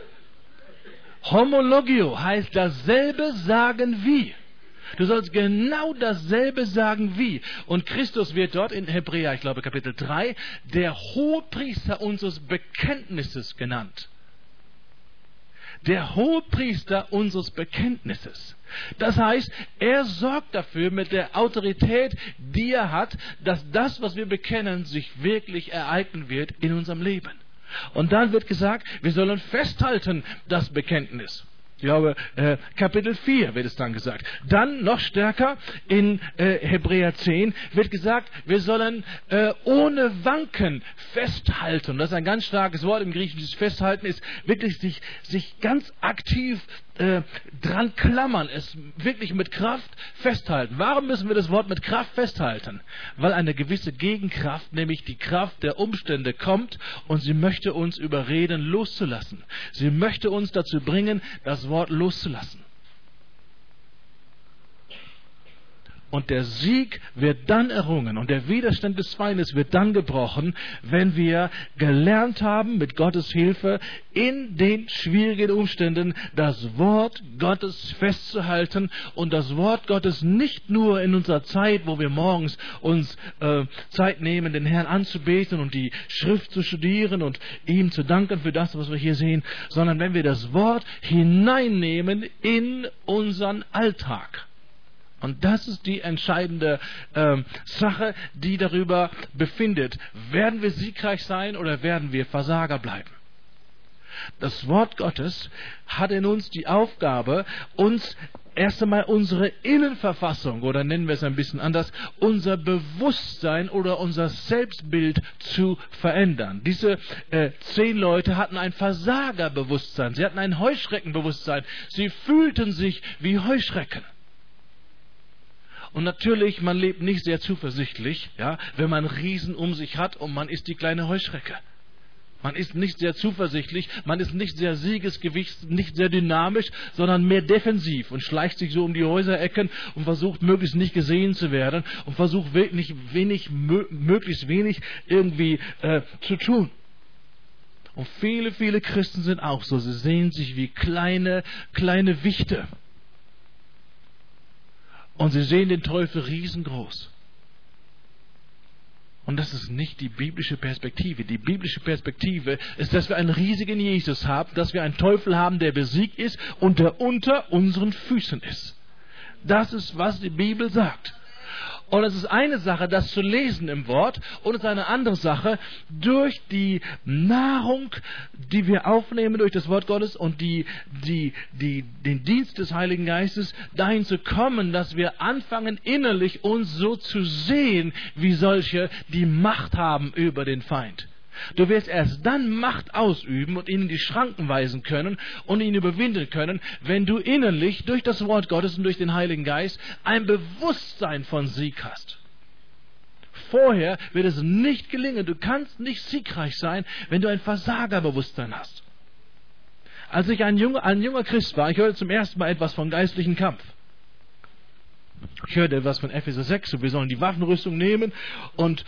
Homologio heißt dasselbe sagen wie. Du sollst genau dasselbe sagen wie. Und Christus wird dort in Hebräer, ich glaube Kapitel 3, der Hohepriester unseres Bekenntnisses genannt. der Hohepriester unseres Bekenntnisses. Das heißt, er sorgt dafür mit der Autorität, die er hat, dass das, was wir bekennen, sich wirklich ereignen wird in unserem Leben. Und dann wird gesagt, wir sollen festhalten das Bekenntnis. Ich glaube, Kapitel 4 wird es dann gesagt. Dann noch stärker in Hebräer 10 wird gesagt, wir sollen ohne Wanken festhalten. Das ist ein ganz starkes Wort im Griechischen. Dieses Festhalten ist wirklich sich ganz aktiv dran klammern, es wirklich mit Kraft festhalten. Warum müssen wir das Wort mit Kraft festhalten? Weil eine gewisse Gegenkraft, nämlich die Kraft der Umstände, kommt und sie möchte uns überreden, loszulassen. Sie möchte uns dazu bringen, das Wort loszulassen. Und der Sieg wird dann errungen und der Widerstand des Feindes wird dann gebrochen, wenn wir gelernt haben, mit Gottes Hilfe in den schwierigen Umständen das Wort Gottes festzuhalten und das Wort Gottes nicht nur in unserer Zeit, wo wir morgens uns Zeit nehmen, den Herrn anzubeten und die Schrift zu studieren und ihm zu danken für das, was wir hier sehen, sondern wenn wir das Wort hineinnehmen in unseren Alltag. Und das ist die entscheidende Sache, die darüber befindet. Werden wir siegreich sein oder werden wir Versager bleiben? Das Wort Gottes hat in uns die Aufgabe, uns erst einmal unsere Innenverfassung, oder nennen wir es ein bisschen anders, unser Bewusstsein oder unser Selbstbild zu verändern. Diese 10 Leute hatten ein Versagerbewusstsein, sie hatten ein Heuschreckenbewusstsein, sie fühlten sich wie Heuschrecken. Und natürlich, man lebt nicht sehr zuversichtlich, ja, wenn man Riesen um sich hat und man ist die kleine Heuschrecke. Man ist nicht sehr zuversichtlich, man ist nicht sehr siegesgewicht, nicht sehr dynamisch, sondern mehr defensiv und schleicht sich so um die Häuserecken und versucht möglichst nicht gesehen zu werden und versucht wirklich möglichst wenig irgendwie zu tun. Und viele, viele Christen sind auch so, sie sehen sich wie kleine Wichte. Und sie sehen den Teufel riesengroß. Und das ist nicht die biblische Perspektive. Die biblische Perspektive ist, dass wir einen riesigen Jesus haben, dass wir einen Teufel haben, der besiegt ist und der unter unseren Füßen ist. Das ist, was die Bibel sagt. Und es ist eine Sache, das zu lesen im Wort, und es ist eine andere Sache, durch die Nahrung, die wir aufnehmen durch das Wort Gottes und den Dienst des Heiligen Geistes, dahin zu kommen, dass wir anfangen, innerlich uns so zu sehen, wie solche, die Macht haben über den Feind. Du wirst erst dann Macht ausüben und ihnen die Schranken weisen können und ihn überwinden können, wenn du innerlich durch das Wort Gottes und durch den Heiligen Geist ein Bewusstsein von Sieg hast. Vorher wird es nicht gelingen. Du kannst nicht siegreich sein, wenn du ein Versagerbewusstsein hast. Als ich ein junger Christ war, ich hörte zum ersten Mal etwas von geistlichen Kampf. Ich hörte etwas von Epheser 6, und wir sollen die Waffenrüstung nehmen und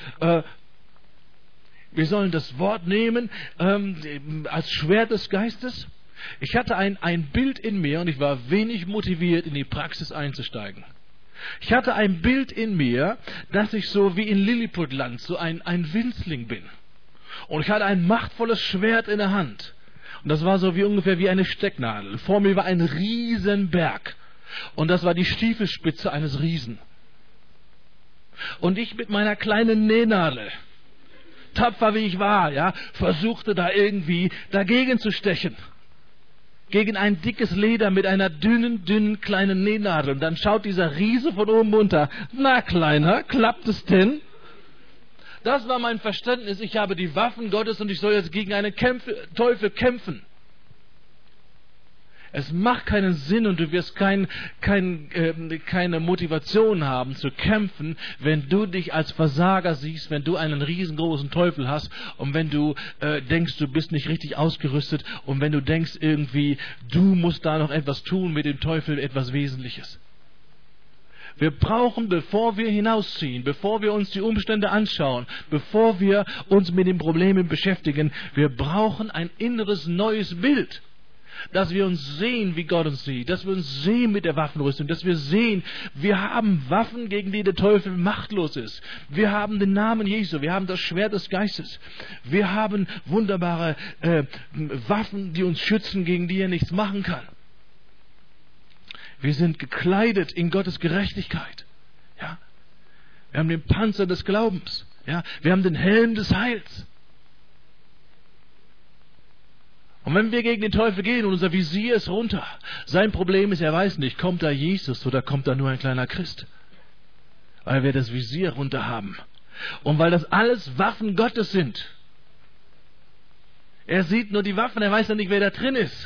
wir sollen das Wort nehmen als Schwert des Geistes. Ich hatte ein Bild in mir und ich war wenig motiviert, in die Praxis einzusteigen. Ich hatte ein Bild in mir, dass ich so wie in Lilliputland so ein Winzling bin. Und ich hatte ein machtvolles Schwert in der Hand. Und das war so ungefähr wie eine Stecknadel. Vor mir war ein Riesenberg. Und das war die Stiefelspitze eines Riesen. Und ich mit meiner kleinen Nähnadel, tapfer wie ich war, ja, versuchte da irgendwie dagegen zu stechen. Gegen ein dickes Leder mit einer dünnen kleinen Nähnadel. Und dann schaut dieser Riese von oben runter. Na, Kleiner, klappt es denn? Das war mein Verständnis. Ich habe die Waffen Gottes und ich soll jetzt gegen einen Teufel kämpfen. Es macht keinen Sinn und du wirst keine Motivation haben zu kämpfen, wenn du dich als Versager siehst, wenn du einen riesengroßen Teufel hast und wenn du denkst, du bist nicht richtig ausgerüstet und wenn du denkst irgendwie, du musst da noch etwas tun mit dem Teufel, etwas Wesentliches. Wir brauchen, bevor wir hinausziehen, bevor wir uns die Umstände anschauen, bevor wir uns mit den Problemen beschäftigen, wir brauchen ein inneres neues Bild. dass wir uns sehen, wie Gott uns sieht, dass wir uns sehen mit der Waffenrüstung, dass wir sehen, wir haben Waffen, gegen die der Teufel machtlos ist. Wir haben den Namen Jesu, wir haben das Schwert des Geistes. Wir haben wunderbare Waffen, die uns schützen, gegen die er nichts machen kann. Wir sind gekleidet in Gottes Gerechtigkeit. Ja? Wir haben den Panzer des Glaubens. Ja? Wir haben den Helm des Heils. Und wenn wir gegen den Teufel gehen und unser Visier ist runter, sein Problem ist, er weiß nicht, kommt da Jesus oder kommt da nur ein kleiner Christ? Weil wir das Visier runter haben. Und weil das alles Waffen Gottes sind. Er sieht nur die Waffen, er weiß ja nicht, wer da drin ist.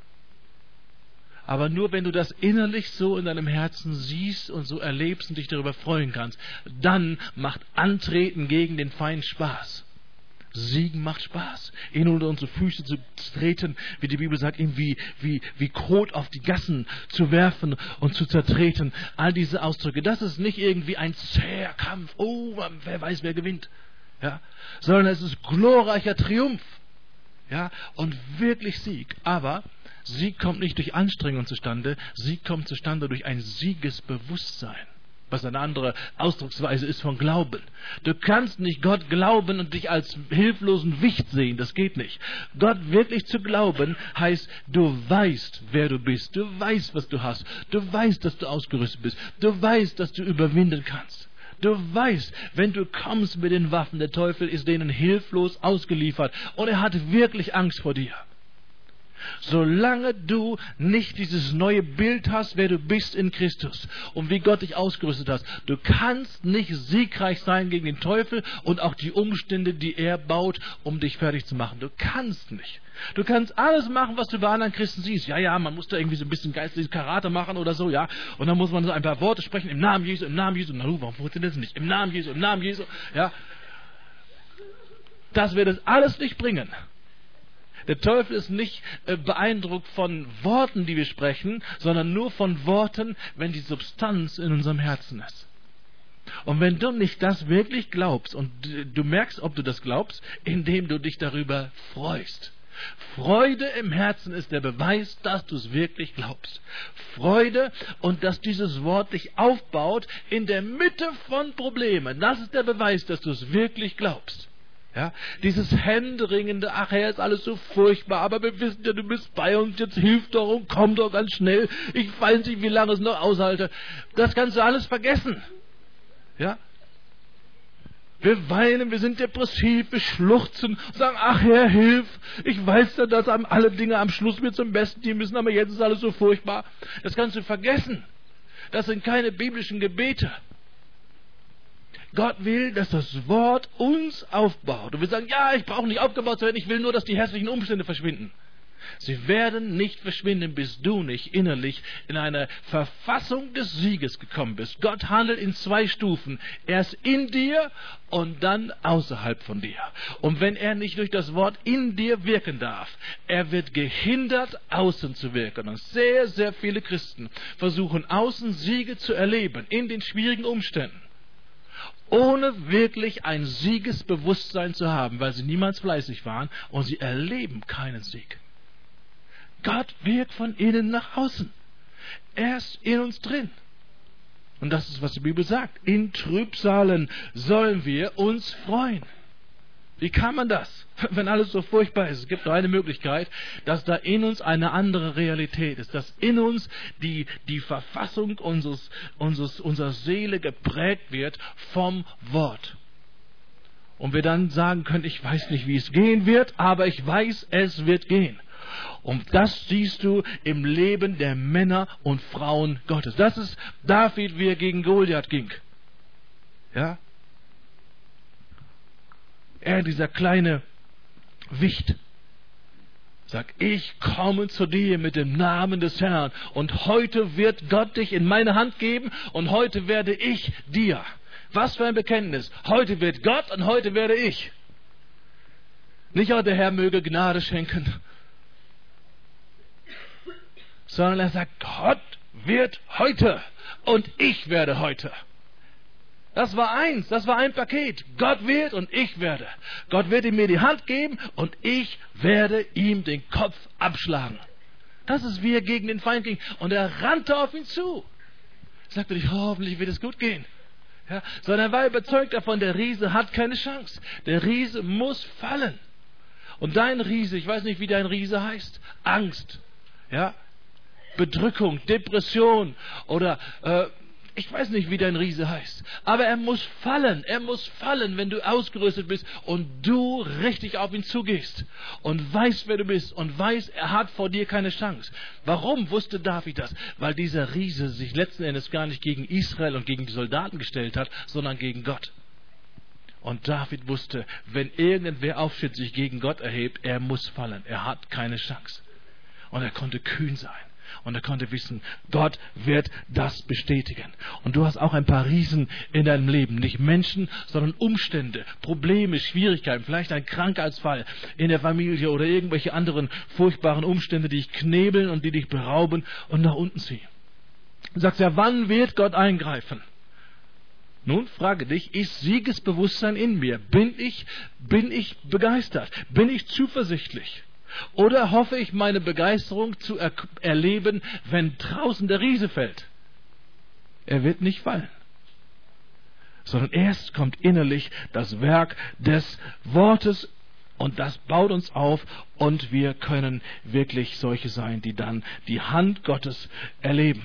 Aber nur wenn du das innerlich so in deinem Herzen siehst und so erlebst und dich darüber freuen kannst, dann macht Antreten gegen den Feind Spaß. Siegen macht Spaß. Ihn unter unsere Füße zu treten, wie die Bibel sagt, ihn wie Kot auf die Gassen zu werfen und zu zertreten. All diese Ausdrücke, das ist nicht irgendwie ein zäher Kampf. Oh, wer weiß, wer gewinnt. Ja? Sondern es ist glorreicher Triumph. Ja? Und wirklich Sieg. Aber Sieg kommt nicht durch Anstrengung zustande, Sieg kommt zustande durch ein Siegesbewusstsein, was eine andere Ausdrucksweise ist von Glauben. Du kannst nicht Gott glauben und dich als hilflosen Wicht sehen, das geht nicht. Gott wirklich zu glauben heißt, du weißt, wer du bist, du weißt, was du hast, du weißt, dass du ausgerüstet bist, du weißt, dass du überwinden kannst. Du weißt, wenn du kommst mit den Waffen, der Teufel ist denen hilflos ausgeliefert und er hat wirklich Angst vor dir. Solange du nicht dieses neue Bild hast, wer du bist in Christus und wie Gott dich ausgerüstet hat, du kannst nicht siegreich sein gegen den Teufel und auch die Umstände, die er baut, um dich fertig zu machen. Du kannst nicht. Du kannst alles machen, was du bei anderen Christen siehst. Ja, man muss da irgendwie so ein bisschen geistliches Karate machen oder so, ja. Und dann muss man so ein paar Worte sprechen, im Namen Jesu, im Namen Jesu. Na, warum funktioniert das nicht? Im Namen Jesu, ja. Das wird es alles nicht bringen. Der Teufel ist nicht beeindruckt von Worten, die wir sprechen, sondern nur von Worten, wenn die Substanz in unserem Herzen ist. Und wenn du nicht das wirklich glaubst, und du merkst, ob du das glaubst, indem du dich darüber freust. Freude im Herzen ist der Beweis, dass du es wirklich glaubst. Freude und dass dieses Wort dich aufbaut in der Mitte von Problemen. Das ist der Beweis, dass du es wirklich glaubst. Ja, dieses händeringende, ach Herr, ist alles so furchtbar, aber wir wissen ja, du bist bei uns, jetzt hilf doch und komm doch ganz schnell, ich weiß nicht, wie lange es noch aushalte. Das kannst du alles vergessen. Ja? Wir weinen, wir sind depressiv, wir schluchzen, sagen, ach Herr, hilf, ich weiß ja, dass einem alle Dinge am Schluss mir zum Besten dienen müssen, aber jetzt ist alles so furchtbar. Das kannst du vergessen. Das sind keine biblischen Gebete. Gott will, dass das Wort uns aufbaut. Und wir sagen, ja, ich brauche nicht aufgebaut zu werden, ich will nur, dass die hässlichen Umstände verschwinden. Sie werden nicht verschwinden, bis du nicht innerlich in eine Verfassung des Sieges gekommen bist. Gott handelt in 2 Stufen. Erst in dir und dann außerhalb von dir. Und wenn er nicht durch das Wort in dir wirken darf, er wird gehindert, außen zu wirken. Und sehr, sehr viele Christen versuchen, außen Siege zu erleben, in den schwierigen Umständen, ohne wirklich ein Siegesbewusstsein zu haben, weil sie niemals fleißig waren und sie erleben keinen Sieg. Gott wirkt von innen nach außen. Er ist in uns drin. Und das ist, was die Bibel sagt. In Trübsalen sollen wir uns freuen. Wie kann man das, wenn alles so furchtbar ist? Es gibt nur eine Möglichkeit, dass da in uns eine andere Realität ist, dass in uns die Verfassung unserer Seele geprägt wird vom Wort. Und wir dann sagen können, ich weiß nicht, wie es gehen wird, aber ich weiß, es wird gehen. Und das siehst du im Leben der Männer und Frauen Gottes. Das ist David, wie er gegen Goliath ging. Ja? Er, dieser kleine Wicht, sagt, ich komme zu dir mit dem Namen des Herrn und heute wird Gott dich in meine Hand geben und heute werde ich dir. Was für ein Bekenntnis. Heute wird Gott und heute werde ich. Nicht, oh, der Herr möge Gnade schenken, sondern er sagt, Gott wird heute und ich werde heute. Das war eins, das war ein Paket. Gott wird und ich werde. Gott wird ihm mir die Hand geben und ich werde ihm den Kopf abschlagen. Das ist, wie er gegen den Feind ging. Und er rannte auf ihn zu. Sagte nicht, hoffentlich wird es gut gehen. Ja, sondern er war überzeugt davon, der Riese hat keine Chance. Der Riese muss fallen. Und dein Riese, ich weiß nicht, wie dein Riese heißt, Angst, ja, Bedrückung, Depression oder ich weiß nicht, wie dein Riese heißt. Aber er muss fallen, wenn du ausgerüstet bist und du richtig auf ihn zugehst und weißt, wer du bist und weißt, er hat vor dir keine Chance. Warum wusste David das? Weil dieser Riese sich letzten Endes gar nicht gegen Israel und gegen die Soldaten gestellt hat, sondern gegen Gott. Und David wusste, wenn irgendwer aufsteht, sich gegen Gott erhebt, er muss fallen. Er hat keine Chance. Und er konnte kühn sein. Und er konnte wissen, Gott wird das bestätigen. Und du hast auch ein paar Riesen in deinem Leben. Nicht Menschen, sondern Umstände, Probleme, Schwierigkeiten. Vielleicht ein Krankheitsfall in der Familie oder irgendwelche anderen furchtbaren Umstände, die dich knebeln und die dich berauben und nach unten ziehen. Du sagst ja, wann wird Gott eingreifen? Nun, frage dich, ist Siegesbewusstsein in mir? Bin ich begeistert? Bin ich zuversichtlich? Oder hoffe ich, meine Begeisterung zu erleben, wenn draußen der Riese fällt? Er wird nicht fallen. Sondern erst kommt innerlich das Werk des Wortes und das baut uns auf und wir können wirklich solche sein, die dann die Hand Gottes erleben.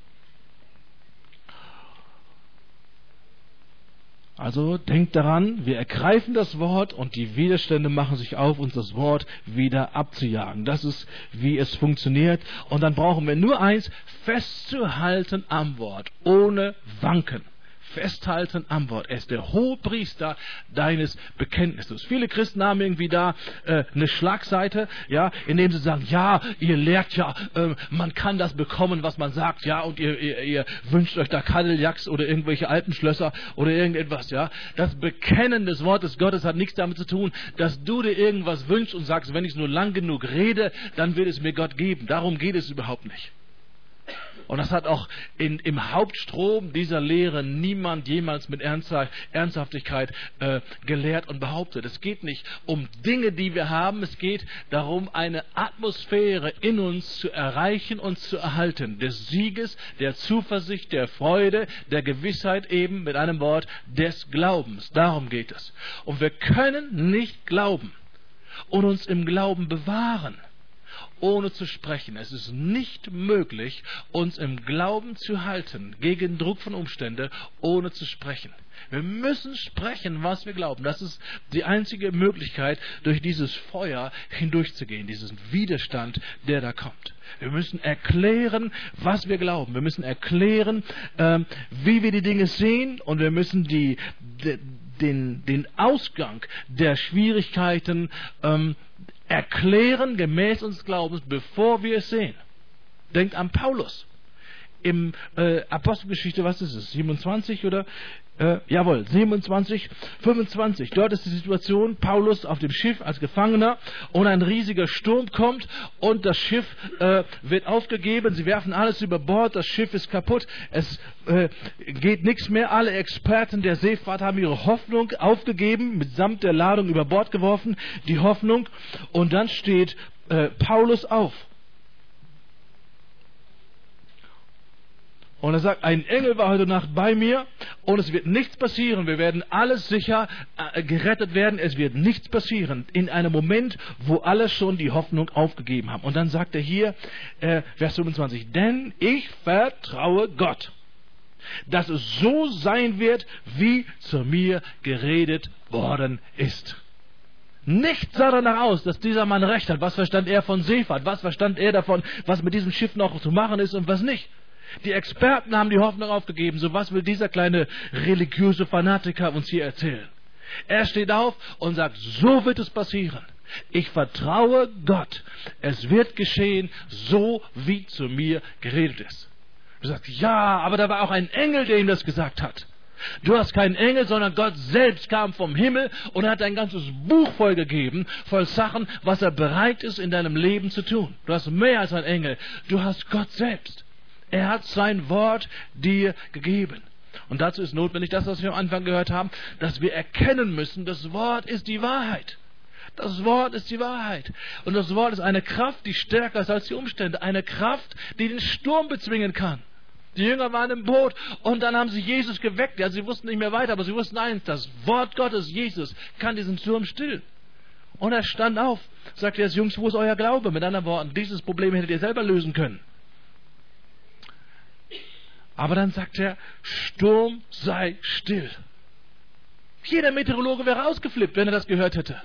Also denkt daran, wir ergreifen das Wort und die Widerstände machen sich auf, uns das Wort wieder abzujagen. Das ist, wie es funktioniert. Und dann brauchen wir nur eins, festzuhalten am Wort, ohne Wanken. Festhalten am Wort. Er ist der Hohepriester deines Bekenntnisses. Viele Christen haben irgendwie da eine Schlagseite, ja, indem sie sagen, ja, ihr lehrt ja, man kann das bekommen, was man sagt, ja, und ihr wünscht euch da Kadeljacks oder irgendwelche Alpenschlösser oder irgendetwas, ja. Das Bekennen des Wortes Gottes hat nichts damit zu tun, dass du dir irgendwas wünschst und sagst, wenn ich nur lang genug rede, dann wird es mir Gott geben. Darum geht es überhaupt nicht. Und das hat auch im Hauptstrom dieser Lehre niemand jemals mit Ernsthaftigkeit gelehrt und behauptet. Es geht nicht um Dinge, die wir haben. Es geht darum, eine Atmosphäre in uns zu erreichen und zu erhalten. Des Sieges, der Zuversicht, der Freude, der Gewissheit eben mit einem Wort des Glaubens. Darum geht es. Und wir können nicht glauben und uns im Glauben bewahren, ohne zu sprechen. Es ist nicht möglich, uns im Glauben zu halten, gegen Druck von Umständen, ohne zu sprechen. Wir müssen sprechen, was wir glauben. Das ist die einzige Möglichkeit, durch dieses Feuer hindurchzugehen, diesen Widerstand, der da kommt. Wir müssen erklären, was wir glauben. Wir müssen erklären, wie wir die Dinge sehen, und wir müssen den Ausgang der Schwierigkeiten erklären, gemäß unseres Glaubens, bevor wir es sehen. Denkt an Paulus. Im Apostelgeschichte, was ist es, 27 oder? 27, 25. Dort ist die Situation, Paulus auf dem Schiff als Gefangener und ein riesiger Sturm kommt und das Schiff wird aufgegeben. Sie werfen alles über Bord, das Schiff ist kaputt, es geht nichts mehr. Alle Experten der Seefahrt haben ihre Hoffnung aufgegeben, mitsamt der Ladung über Bord geworfen, die Hoffnung. Und dann steht Paulus auf. Und er sagt, ein Engel war heute Nacht bei mir und es wird nichts passieren. Wir werden alles sicher gerettet werden. Es wird nichts passieren. In einem Moment, wo alle schon die Hoffnung aufgegeben haben. Und dann sagt er hier, Vers 25, denn ich vertraue Gott, dass es so sein wird, wie zu mir geredet worden ist. Nichts sah danach aus, dass dieser Mann recht hat. Was verstand er von Seefahrt? Was verstand er davon, was mit diesem Schiff noch zu machen ist und was nicht? Die Experten haben die Hoffnung aufgegeben. So was will dieser kleine religiöse Fanatiker uns hier erzählen? Er steht auf und sagt, so wird es passieren. Ich vertraue Gott. Es wird geschehen, so wie zu mir geredet ist. Du sagst, ja, aber da war auch ein Engel, der ihm das gesagt hat. Du hast keinen Engel, sondern Gott selbst kam vom Himmel und er hat ein ganzes Buch vollgegeben, voll Sachen, was er bereit ist, in deinem Leben zu tun. Du hast mehr als ein Engel. Du hast Gott selbst. Er hat sein Wort dir gegeben. Und dazu ist notwendig, das, was wir am Anfang gehört haben, dass wir erkennen müssen, das Wort ist die Wahrheit. Das Wort ist die Wahrheit. Und das Wort ist eine Kraft, die stärker ist als die Umstände. Eine Kraft, die den Sturm bezwingen kann. Die Jünger waren im Boot und dann haben sie Jesus geweckt. Ja, sie wussten nicht mehr weiter, aber sie wussten eins, das Wort Gottes, Jesus, kann diesen Sturm stillen. Und er stand auf, sagte er, Jungs, wo ist euer Glaube? Mit anderen Worten, dieses Problem hättet ihr selber lösen können. Aber dann sagt er, Sturm sei still. Jeder Meteorologe wäre ausgeflippt, wenn er das gehört hätte.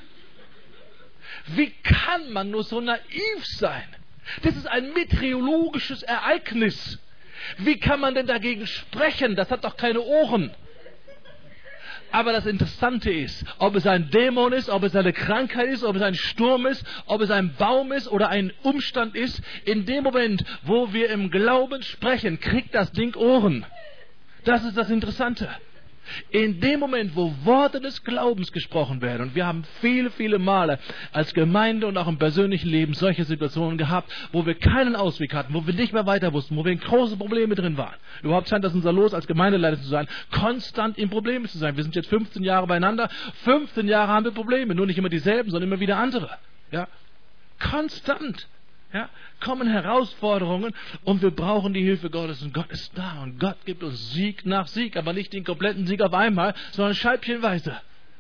Wie kann man nur so naiv sein? Das ist ein meteorologisches Ereignis. Wie kann man denn dagegen sprechen? Das hat doch keine Ohren. Aber das Interessante ist, ob es ein Dämon ist, ob es eine Krankheit ist, ob es ein Sturm ist, ob es ein Baum ist oder ein Umstand ist, in dem Moment, wo wir im Glauben sprechen, kriegt das Ding Ohren. Das ist das Interessante. In dem Moment, wo Worte des Glaubens gesprochen werden, und wir haben viele, viele Male als Gemeinde und auch im persönlichen Leben solche Situationen gehabt, wo wir keinen Ausweg hatten, wo wir nicht mehr weiter wussten, wo wir in große Probleme drin waren. Überhaupt scheint das unser Los als Gemeindeleiter zu sein, konstant in Problemen zu sein. Wir sind jetzt 15 Jahre beieinander, 15 Jahre haben wir Probleme, nur nicht immer dieselben, sondern immer wieder andere. Ja? Konstant. Ja, kommen Herausforderungen und wir brauchen die Hilfe Gottes und Gott ist da und Gott gibt uns Sieg nach Sieg, aber nicht den kompletten Sieg auf einmal, sondern scheibchenweise.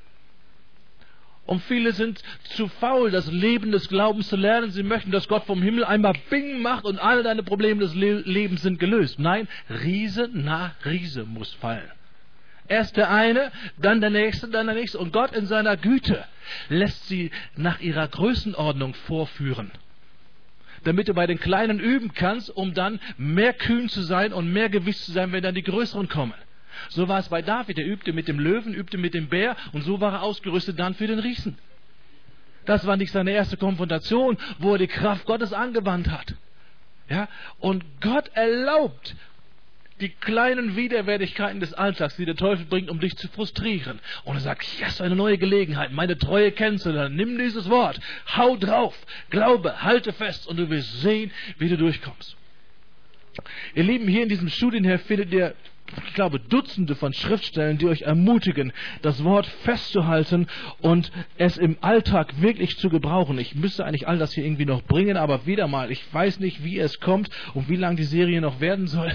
Und viele sind zu faul, das Leben des Glaubens zu lernen. Sie möchten, dass Gott vom Himmel einmal Bing macht und alle deine Probleme des Lebens sind gelöst. Nein, Riese nach Riese muss fallen. Erst der eine, dann der nächste, dann der nächste. Und Gott in seiner Güte lässt sie nach ihrer Größenordnung vorführen, damit du bei den Kleinen üben kannst, um dann mehr kühn zu sein und mehr gewiss zu sein, wenn dann die Größeren kommen. So war es bei David, er übte mit dem Löwen, übte mit dem Bär und so war er ausgerüstet dann für den Riesen. Das war nicht seine erste Konfrontation, wo er die Kraft Gottes angewandt hat. Ja? Und Gott erlaubt die kleinen Widerwärtigkeiten des Alltags, die der Teufel bringt, um dich zu frustrieren. Und er sagt, yes, eine neue Gelegenheit, meine Treue kennenzulernen. Nimm dieses Wort, hau drauf, glaube, halte fest und du wirst sehen, wie du durchkommst. Ihr Lieben, hier in diesem Studienheft findet ihr, ich glaube, Dutzende von Schriftstellen, die euch ermutigen, das Wort festzuhalten und es im Alltag wirklich zu gebrauchen. Ich müsste eigentlich all das hier irgendwie noch bringen, aber wieder mal, ich weiß nicht, wie es kommt und wie lang die Serie noch werden soll.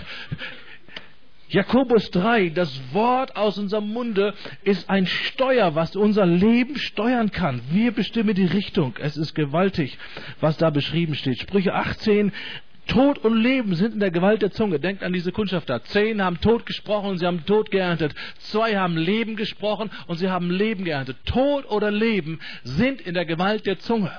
Jakobus 3, das Wort aus unserem Munde ist ein Steuer, was unser Leben steuern kann. Wir bestimmen die Richtung. Es ist gewaltig, was da beschrieben steht. Sprüche 18, Tod und Leben sind in der Gewalt der Zunge. Denkt an diese Kundschafter. 10 haben Tod gesprochen und sie haben Tod geerntet. 2 haben Leben gesprochen und sie haben Leben geerntet. Tod oder Leben sind in der Gewalt der Zunge.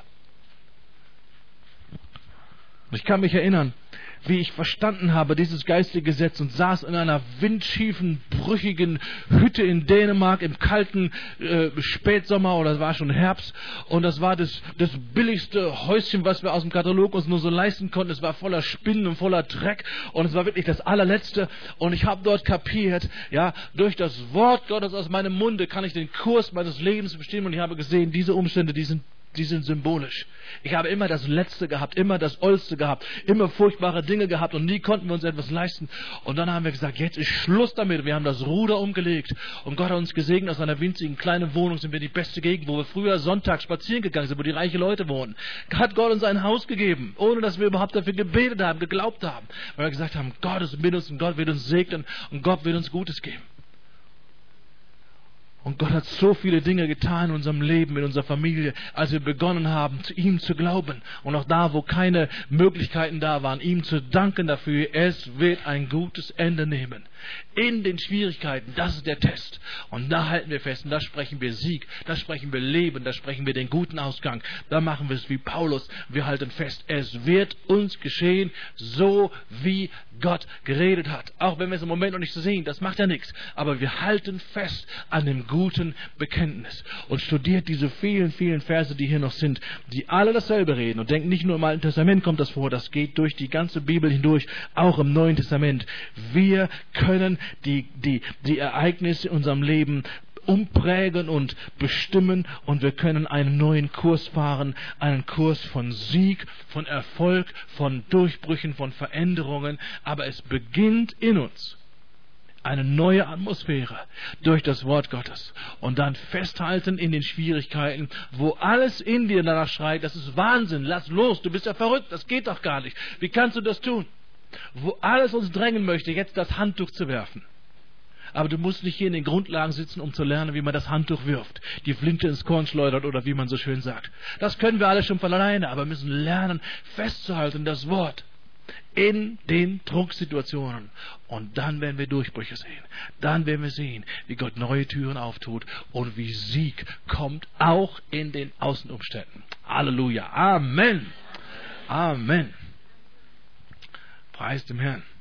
Ich kann mich erinnern, wie ich verstanden habe, dieses geistige Gesetz und saß in einer windschiefen, brüchigen Hütte in Dänemark im kalten Spätsommer oder es war schon Herbst und das war das billigste Häuschen, was wir aus dem Katalog uns nur so leisten konnten. Es war voller Spinnen und voller Dreck und es war wirklich das allerletzte und ich habe dort kapiert, ja, durch das Wort Gottes aus meinem Munde kann ich den Kurs meines Lebens bestimmen und ich habe gesehen, diese Umstände, die sind symbolisch. Ich habe immer das Letzte gehabt, immer das Oldste gehabt, immer furchtbare Dinge gehabt und nie konnten wir uns etwas leisten. Und dann haben wir gesagt, jetzt ist Schluss damit. Wir haben das Ruder umgelegt und Gott hat uns gesegnet. Aus einer winzigen kleinen Wohnung sind wir die beste Gegend, wo wir früher Sonntag spazieren gegangen sind, wo die reichen Leute wohnen. Hat Gott uns ein Haus gegeben, ohne dass wir überhaupt dafür gebetet haben, geglaubt haben. Weil wir gesagt haben, Gott ist mit uns und Gott wird uns segnen und Gott wird uns Gutes geben. Und Gott hat so viele Dinge getan in unserem Leben, in unserer Familie, als wir begonnen haben, zu ihm zu glauben. Und auch da, wo keine Möglichkeiten da waren, ihm zu danken dafür, es wird ein gutes Ende nehmen. In den Schwierigkeiten, das ist der Test. Und da halten wir fest, und da sprechen wir Sieg, da sprechen wir Leben, da sprechen wir den guten Ausgang. Da machen wir es wie Paulus, wir halten fest, es wird uns geschehen, so wie Gott geredet hat. Auch wenn wir es im Moment noch nicht so sehen, das macht ja nichts. Aber wir halten fest an dem guten Bekenntnis. Und studiert diese vielen, vielen Verse, die hier noch sind, die alle dasselbe reden. Und denkt nicht nur im Alten Testament kommt das vor, das geht durch die ganze Bibel hindurch, auch im Neuen Testament. Wir können die Ereignisse in unserem Leben umprägen und bestimmen und wir können einen neuen Kurs fahren, einen Kurs von Sieg, von Erfolg, von Durchbrüchen, von Veränderungen, aber es beginnt in uns. eine neue Atmosphäre durch das Wort Gottes. Und dann festhalten in den Schwierigkeiten, wo alles in dir danach schreit, das ist Wahnsinn, lass los, du bist ja verrückt, das geht doch gar nicht. Wie kannst du das tun? Wo alles uns drängen möchte, jetzt das Handtuch zu werfen. Aber du musst nicht hier in den Grundlagen sitzen, um zu lernen, wie man das Handtuch wirft, die Flinte ins Korn schleudert oder wie man so schön sagt. Das können wir alle schon von alleine, aber müssen lernen, festzuhalten, das Wort in den Drucksituationen. Und dann werden wir Durchbrüche sehen. Dann werden wir sehen, wie Gott neue Türen auftut und wie Sieg kommt, auch in den Außenumständen. Halleluja. Amen. Amen. Preis dem Herrn.